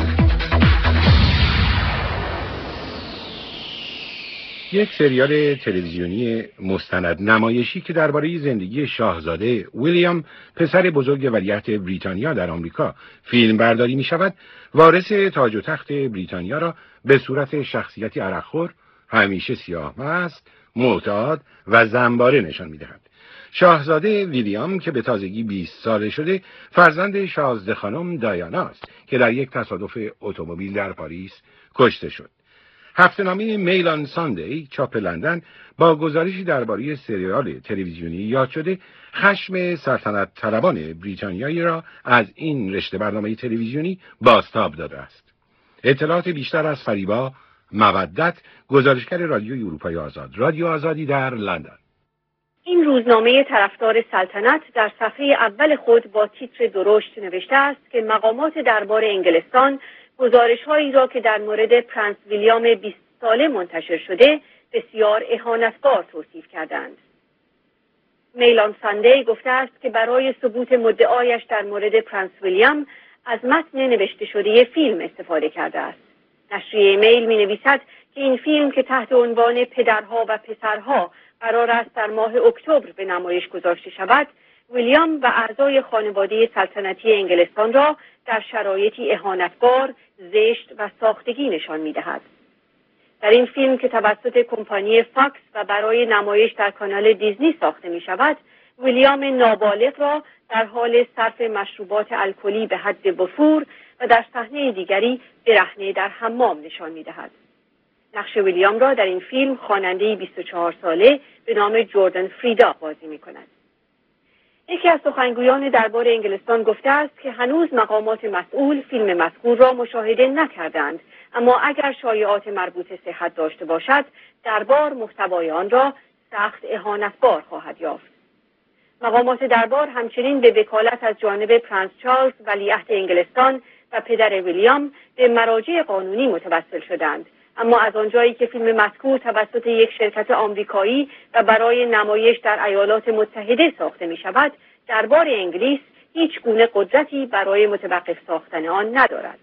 B: یک سریال تلویزیونی مستند نمایشی که درباره زندگی شاهزاده ویلیام پسر بزرگ ولیعهد بریتانیا در آمریکا فیلم برداری می شود، وارث تاج و تخت بریتانیا را به صورت شخصیتی عرقخور، همیشه سیاه‌مست، معتاد و زنباره نشان می دهد. شاهزاده ویلیام که به تازگی 20 ساله شده، فرزند شاهزاده خانم دایانا است که در یک تصادف اتومبیل در پاریس کشته شد. هفته‌نامه میل آن ساندی چاپ لندن با گزارشی درباره سریال تلویزیونی یاد شده خشم سلطنت طلبان بریتانیایی را از این رشته برنامه تلویزیونی بازتاب داده است. اطلاعات بیشتر از فریبا مودت، گزارشگر رادیوی اروپای آزاد، رادیو آزادی در لندن.
D: این روزنامه طرفدار سلطنت در صفحه اول خود با تیتر درشت نوشته است که مقامات دربار انگلستان گزارش‌هایی را که در مورد پرنس ویلیام 20 ساله منتشر شده بسیار اهانتبار توصیف کردند. میلان ساندی گفته است که برای ثبوت مدعایش در مورد پرنس ویلیام از متن نوشته شده فیلم استفاده کرده است. نشریه میل می‌نویسد که این فیلم که تحت عنوان پدرها و پسرها قرار است در ماه اکتبر به نمایش گذاشته شود، ویلیام و اعضای خانواده سلطنتی انگلستان را در شرایطی اهانتبار، زشت و ساختگی نشان می‌دهد. در این فیلم که توسط کمپانی فاکس و برای نمایش در کانال دیزنی ساخته می‌شود، ویلیام نابالغ را در حال صرف مشروبات الکلی به حد وفور و در صحنه دیگری برهنه در حمام نشان می‌دهد. نقش ویلیام را در این فیلم خواننده 24 ساله به نام جردن فریدا بازی می‌کند. یکی از سخنگویان دربار انگلستان گفته است که هنوز مقامات مسئول فیلم مذکور را مشاهده نکردند، اما اگر شایعات مربوط صحت داشته باشد، دربار محتوای آن را سخت اهانتبار خواهد یافت. مقامات دربار همچنین به وکالت از جانب پرنس چارلز ولیعهد انگلستان و پدر ویلیام به مراجع قانونی متوسل شدند، اما از آنجایی که فیلم مذکور توسط یک شرکت آمریکایی و برای نمایش در ایالات متحده ساخته می شود، دربار انگلیس هیچ گونه قدرتی برای متوقف ساختن آن ندارد.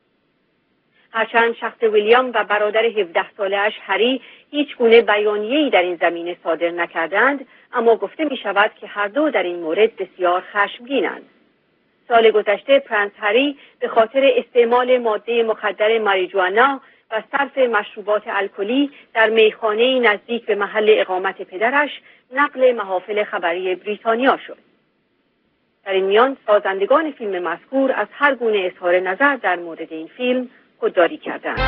D: هرچند شخص ویلیام و برادر 17 ساله‌اش هری هیچ گونه بیانیه‌ای در این زمینه صادر نکردند، اما گفته می شود که هر دو در این مورد بسیار خشمگینند. سال گذشته پرنس هری به خاطر استعمال ماده مخدر ماریجوانا و صرف مشروبات الکلی در میخانه‌ای نزدیک به محل اقامت پدرش نقل محافل خبری بریتانیا شد. در این میان سازندگان فیلم مذکور از هر گونه اظهار نظر در مورد این فیلم خودداری کردند.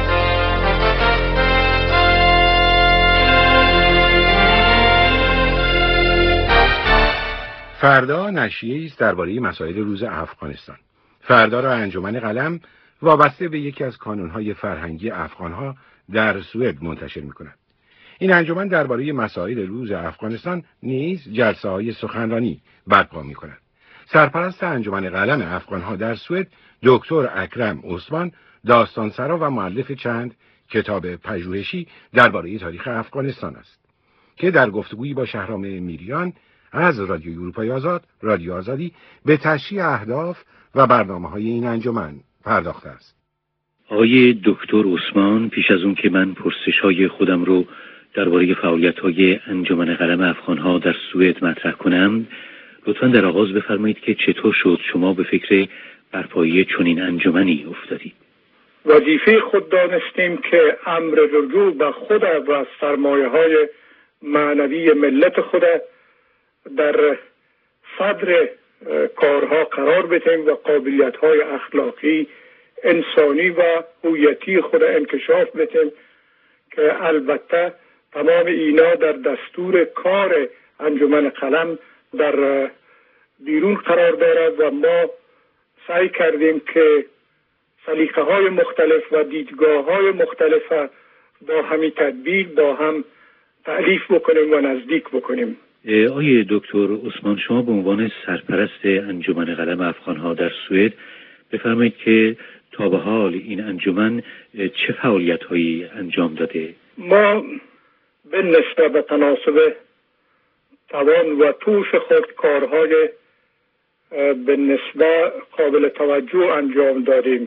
B: فردا نشریه‌ای است درباره مسائل روز افغانستان. فردا را انجمن قلم وابسته به یکی از کانون‌های فرهنگی افغان‌ها در سوئد منتشر می‌کند. این انجمن درباره مسائل روز افغانستان نیز جلسه‌های سخنرانی برپا می‌کند. سرپرست انجمن قلم افغان‌ها در سوئد دکتر اکرم عثمان داستانسرا و مؤلف چند کتاب پژوهشی درباره تاریخ افغانستان است که در گفتگویی با شهرام میریان از رادیوی اروپای آزاد، رادیو آزادی، به تشریح اهداف و برنامه‌های این انجمن پرداخته است.
L: آقای دکتر عثمان، پیش از اون که من پرسش‌های خودم رو درباره فعالیت‌های انجمن قلم افغان‌ها در سوئد مطرح کنم، لطفاً در آغاز بفرمایید که چطور شد شما به فکر برپایی چنین انجمنی افتادید؟
M: وظیفه خود دانستیم که امر رجوع به خود و سرمایه‌های معنوی ملت خود در صدر کارها قرار بدیم و قابلیت‌های اخلاقی، انسانی و هویتی خود انکشاف بدیم که البته تمام اینا در دستور کار انجمن قلم در بیرون قرار دارد و ما سعی کردیم که سلیقه های مختلف و دیدگاه های مختلف با همی تدبیر با هم تألیف بکنیم و نزدیک بکنیم.
L: آقای دکتر عثمان، شما به عنوان سرپرست انجمن قلم افغان‌ها در سوئد بفرمایید که تا به حال این انجمن چه فعالیت‌هایی انجام داده؟
M: ما به نسبت به تناسب توان و توش خود کارهای به نسبت قابل توجه انجام دادیم.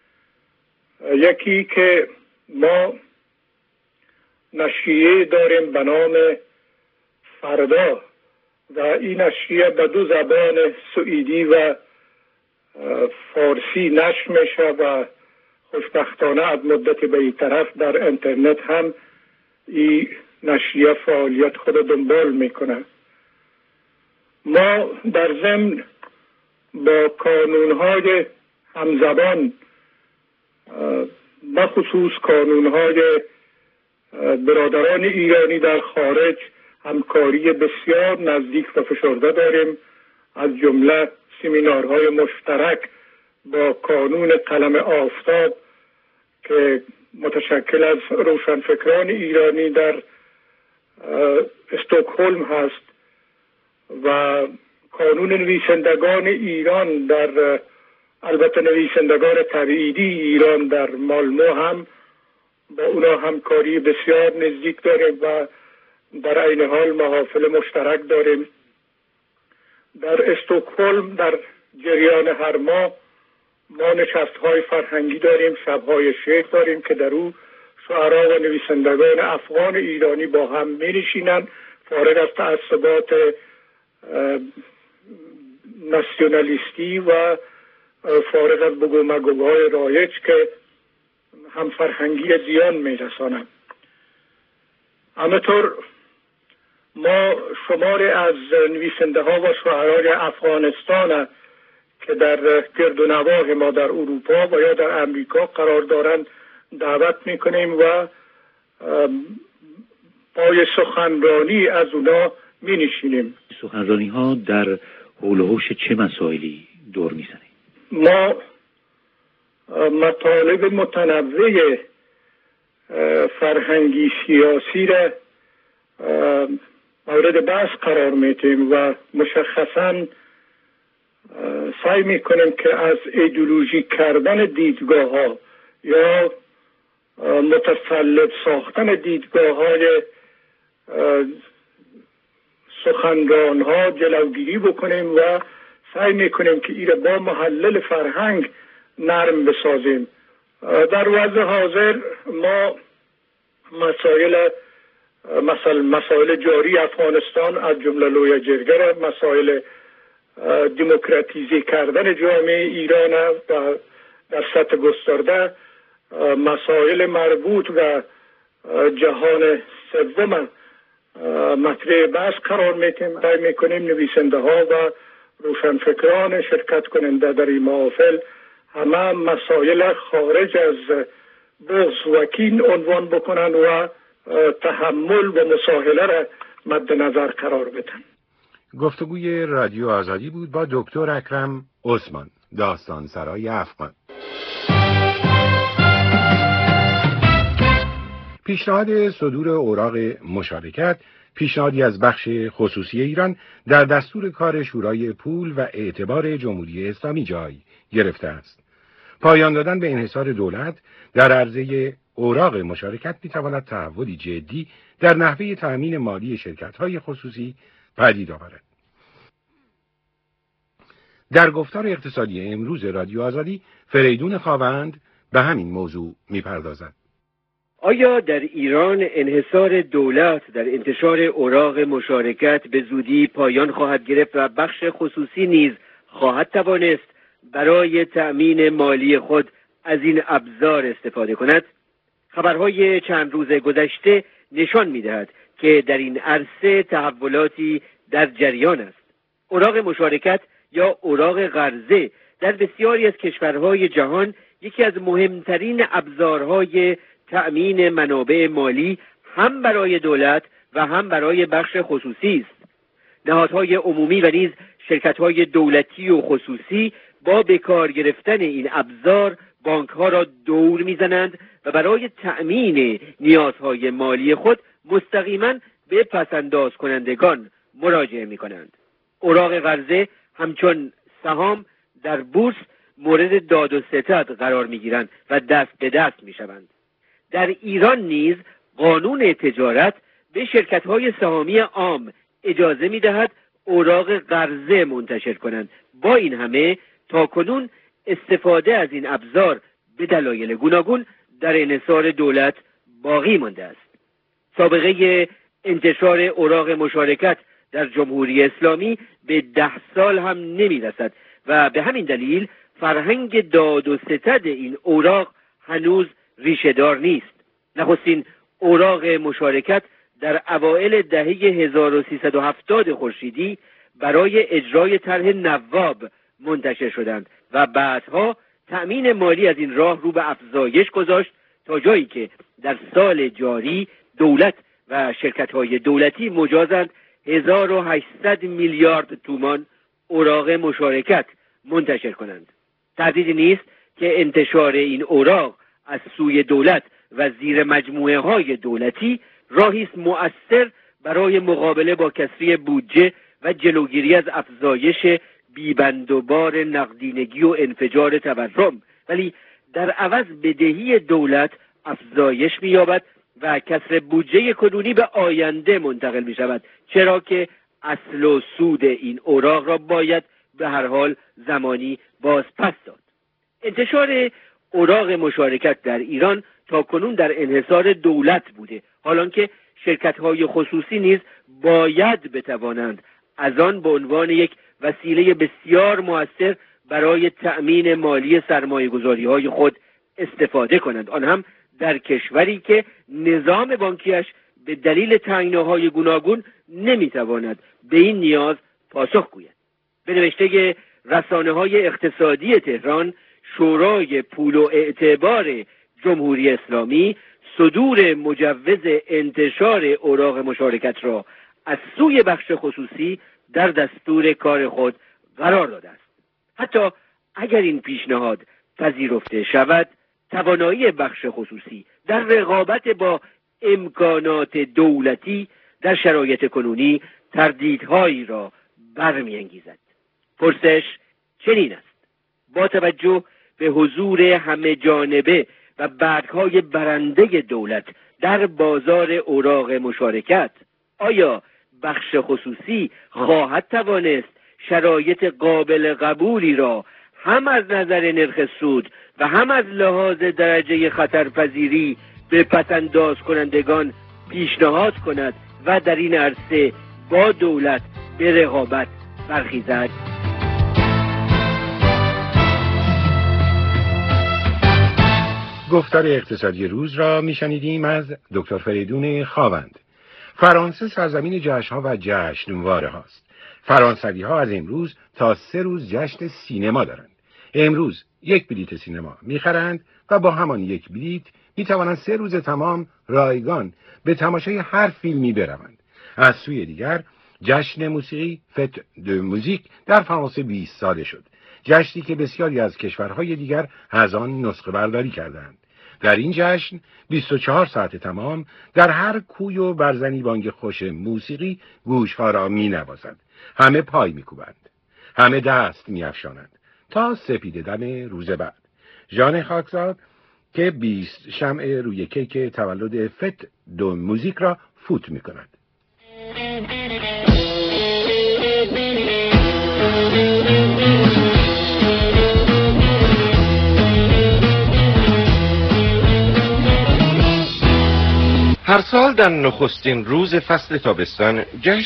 M: یکی که ما نشریه داریم به نام فردا و این نشریه به دو زبان سوئدی و فارسی نشر میشه و خوشبختانه از مدت به این طرف در اینترنت هم این نشریه فعالیت خود دنبال میکنه. ما در ضمن با کانونهای همزبان بخصوص کانونهای برادران ایرانی در خارج همکاری بسیار نزدیک و فشرده داریم، از جمله سمینارهای مشترک با کانون قلم آفتاب که متشکل از روشنفکران ایرانی در استکهلم هست و کانون نویسندگان ایران در البته نویسندگان تبعیدی ایران در مالمو هم با اونا همکاری بسیار نزدیک داریم و در عین حال محافل مشترک داریم. در استکهلم در جریان هر ماه ما نشست‌های فرهنگی داریم، شب‌های شعر داریم که در او شعرا و نویسندگان افغان ایرانی با هم می‌نشینند، فارغ از تعصبات ناسیونالیستی و فارغ از بگو مگوهای رایج که هم فرهنگی زیان می‌رسانند. همینطور ما شماری از نویسنده ها و شاعران افغانستان که در گرد و نواح ما در اروپا و یا در امریکا قرار دارند دعوت میکنیم و پای سخنرانی از اونا می نشینیم.
L: سخنرانی ها در حول و حوش چه مسائلی دور میزنیم؟
M: ما مطالب متنوع فرهنگی سیاسی را مورد بحث قرار میدیم و مشخصاً سعی میکنیم که از ایدئولوژی کردن دیدگاه ها یا متسلط ساختن دیدگاه های سخنران ها جلوگیری بکنیم و سعی میکنیم که ایره با محلل فرهنگ نرم بسازیم. در وضع حاضر ما مسائل جاری افغانستان از جمله لوی جرگه، مسائل دموکراتیزی کردن جامعه ایران و در سطح گسترده، مسائل مربوط و جهان سوم مطرح بحث قرار میکنیم. نویسنده ها و روشنفکران شرکت کننده در این محافل همه مسائل خارج از بغض و کین عنوان بکنن و تحمل و مساهله را مد نظر قرار بدن.
B: گفتگوی رادیو آزادی بود با دکتر اکرم عثمان، داستان سرای افغان. پیشنهاد صدور اوراق مشارکت پیشنهادی از بخش خصوصی ایران در دستور کار شورای پول و اعتبار جمهوری اسلامی جای گرفته است. پایان دادن به انحصار دولت در عرضه اوراق مشارکت می‌تواند تحولی جدی در نحوه تأمین مالی شرکت‌های خصوصی پدید آورد. در گفتار اقتصادی امروز رادیو آزادی، فریدون خاوند به همین موضوع می‌پردازد.
N: آیا در ایران انحصار دولت در انتشار اوراق مشارکت به زودی پایان خواهد گرفت و بخش خصوصی نیز خواهد توانست برای تأمین مالی خود از این ابزار استفاده کند؟ خبرهای چند روز گذشته نشان می‌دهد که در این عرصه تحولاتی در جریان است. اوراق مشارکت یا اوراق قرضه در بسیاری از کشورهای جهان یکی از مهمترین ابزارهای تأمین منابع مالی هم برای دولت و هم برای بخش خصوصی است. نهادهای عمومی و نیز شرکت‌های دولتی و خصوصی با به کار گرفتن این ابزار بانک‌ها را دور می‌زنند و برای تأمین نیازهای مالی خود مستقیما به پس‌انداز کنندگان مراجعه می‌کنند. اوراق قرضه همچون سهام در بورس مورد داد و ستد قرار می‌گیرند و دست به دست می‌شوند. در ایران نیز قانون تجارت به شرکت‌های سهامی عام اجازه می‌دهد اوراق قرضه منتشر کنند. با این همه تاکنون استفاده از این ابزار به دلایل گوناگون در انحصار دولت باقی مانده است. سابقه انتشار اوراق مشارکت در جمهوری اسلامی به 10 سال هم نمی‌رسد و به همین دلیل فرهنگ داد و ستد این اوراق هنوز ریشه‌دار نیست. نخستین اوراق مشارکت در اوایل دهه 1370 خورشیدی برای اجرای طرح نواب منتشر شدند و بعدها تأمین مالی از این راه رو به افزایش گذاشت تا جایی که در سال جاری دولت و شرکت‌های دولتی مجازند 1800 میلیارد تومان اوراق مشارکت منتشر کنند. تردیدی نیست که انتشار این اوراق از سوی دولت و زیر مجموعه های دولتی راهی است مؤثر برای مقابله با کسری بودجه و جلوگیری از افزایش بیبندوبار نقدینگی و انفجار تورم، ولی در عوض بدهی دولت افزایش می‌یابد و کسر بودجه کنونی به آینده منتقل می‌شود، چرا که اصل و سود این اوراق را باید به هر حال زمانی باز پس داد. انتشار اوراق مشارکت در ایران تا کنون در انحصار دولت بوده، حالانکه شرکت‌های خصوصی نیز باید بتوانند از آن به عنوان یک وسیله بسیار مؤثر برای تأمین مالی سرمایه‌گذاری‌های خود استفاده کنند، آن هم در کشوری که نظام بانکیش به دلیل تنگناهای گوناگون نمی‌تواند به این نیاز پاسخ گوید. به نوشته رسانه‌های اقتصادی تهران، شورای پول و اعتبار جمهوری اسلامی صدور مجوز انتشار اوراق مشارکت را از سوی بخش خصوصی در دستور کار خود قرار داده است. حتی اگر این پیشنهاد پذیرفته شود، توانایی بخش خصوصی در رقابت با امکانات دولتی در شرایط کنونی تردیدهایی را برمی‌انگیزد. پرسش چنین است: با توجه به حضور همه جانبه و برگ‌های برنده دولت در بازار اوراق مشارکت، آیا بخش خصوصی خواهد توانست شرایط قابل قبولی را هم از نظر نرخ سود و هم از لحاظ درجه خطرپذیری به پس‌انداز کنندگان پیشنهاد کند و در این عرصه با دولت به رقابت برخیزد؟
B: گفتار اقتصادی روز را میشنیدیم از دکتر فریدون خاوند. فرانسه سرزمین جشن‌ها و جشنواره هاست. فرانسوی ها از امروز تا 3 روز جشن سینما دارند. امروز 1 بلیت سینما میخرند و با همان 1 بلیت میتوانند 3 روز تمام رایگان به تماشای هر فیلمی بروند. از سوی دیگر جشن موسیقی فت دو موزیک در فرانسه 20 ساله شد. جشنی که بسیاری از کشورهای دیگر از آن نسخه برداری کردند. در این جشن 24 ساعت تمام در هر کوی و برزنی بانگ خوش موسیقی گوشها را می نوازد. همه پای می کوبند. همه دست می افشانند تا سپید دم روز بعد. ژان خاکزاد که 20 شمع روی کیک تولد فت دو موزیک را فوت می کند. هر سال در نخستین روز فصل تابستان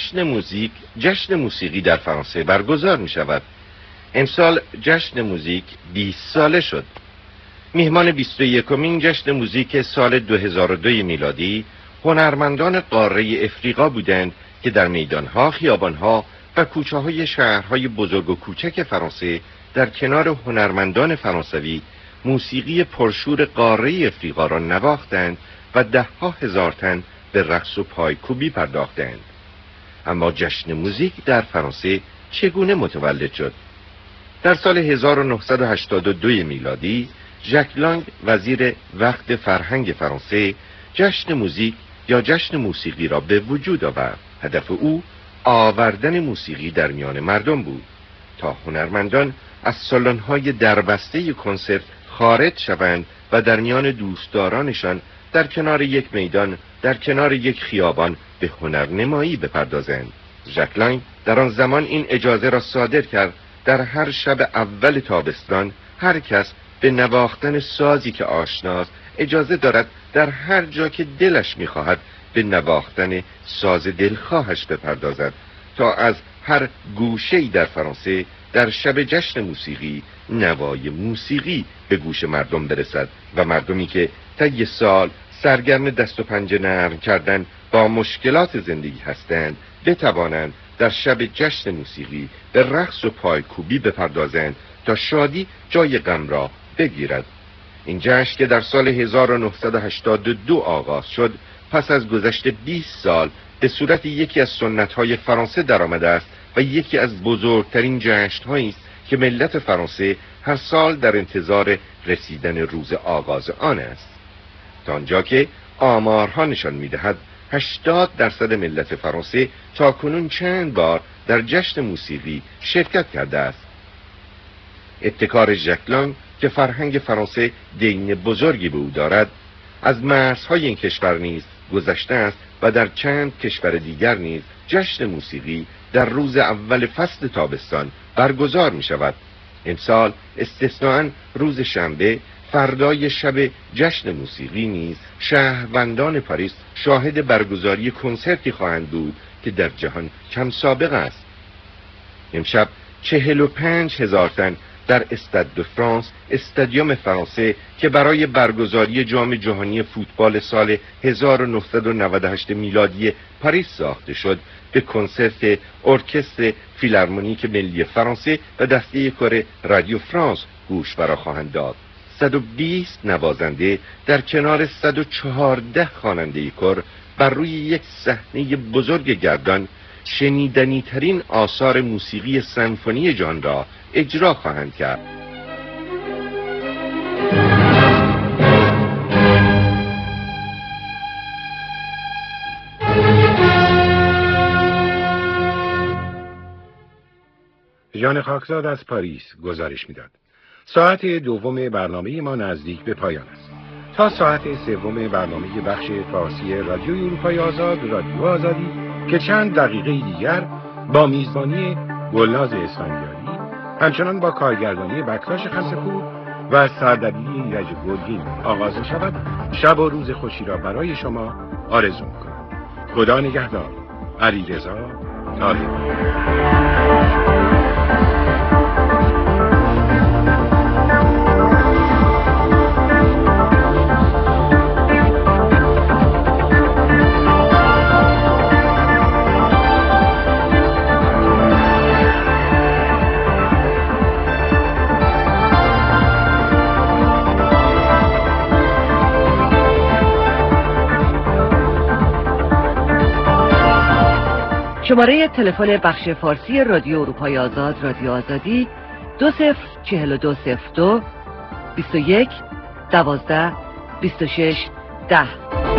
B: جشن موسیقی در فرانسه برگزار می شود. امسال جشن موزیک 20 ساله شد. میهمان 21مین جشن موزیک سال 2002 میلادی هنرمندان قاره افریقا بودند که در میدانها، خیابانها و کوچه‌های شهرهای بزرگ و کوچک فرانسه در کنار هنرمندان فرانسوی موسیقی پرشور قاره افریقا را نواختند و ده‌ها هزار تن به رقص و پایکوبی پرداختند. اما جشن موزیک در فرانسه چگونه متولد شد؟ در سال 1982 میلادی ژاک لانگ وزیر وقت فرهنگ فرانسه جشن موزیک یا جشن موسیقی را به وجود آورد. هدف او آوردن موسیقی در میان مردم بود تا هنرمندان از سالن‌های دربسته کنسرت خارج شوند و در میان دوستدارانشان در کنار یک میدان، در کنار یک خیابان به هنرنمایی بپردازند. ژاک لانگ در آن زمان این اجازه را صادر کرد در هر شب اول تابستان هر کس به نواختن سازی که آشناست اجازه دارد در هر جا که دلش می‌خواهد به نواختن ساز دلخواهش بپردازد تا از هر گوشه‌ای در فرانسه در شب جشن موسیقی نوای موسیقی به گوش مردم برسد و مردمی که طی سال سرگرم دست و پنجه نرم کردن با مشکلات زندگی هستند بتوانند در شب جشن موسیقی به رقص و پایکوبی بپردازند تا شادی جای غم را بگیرد. این جشن که در سال 1982 آغاز شد پس از گذشت 20 سال به صورت یکی از سنت‌های فرانسه درآمده است و یکی از بزرگترین جشن‌هایی است که ملت فرانسه هر سال در انتظار رسیدن روز آغاز آن است. تا آنجا که آمارها نشان می‌دهد 80% ملت فرانسه تاکنون چند بار در جشن موسیقی شرکت کرده است. ابتکار ژاک لانگ که فرهنگ فرانسه دین بزرگی به او دارد از مرزهای این کشور نیز گذشته است و در چند کشور دیگر نیز جشن موسیقی در روز اول فصل تابستان برگزار می شود. امسال استثناءً روز شنبه فردای شب جشن موسیقی نیز شهروندان پاریس شاهد برگزاری کنسرتی خواهند بود که در جهان کم سابقه است. امشب 45,000 تن در استاد دو فرانس، استادیوم فرانسه که برای برگزاری جام جهانی فوتبال سال 1998 میلادی پاریس ساخته شد، به کنسرت ارکستر فیلارمونیک ملی فرانسه و دسته کور رادیو فرانس گوش فرا خواهند داد. 120 نوازنده در کنار 114 خواننده کور بر روی یک صحنه بزرگ گردان شنیدنی ترین آثار موسیقی سمفونی جهان را اجرا خواهند کرد. ژان خاکزاد از پاریس گزارش می‌داد. ساعت دوم برنامه ما نزدیک به پایان است. تا ساعت سوم برنامه بخش فارسی رادیوی اروپای آزاد، رادیو آزادی، که چند دقیقه دیگر با میزبانی گلناز اسفندیاری همچنان با کارگردانی بکتاش خسپور و سردبیری ایرج گلگین آغاز شود، شب و روز خوشی را برای شما آرزو می‌کنم. خدا نگهدار. علیرضا طاهری.
I: شماره تلفن بخش فارسی رادیو اروپای آزاد، رادیو آزادی 204202 21 12 26 10.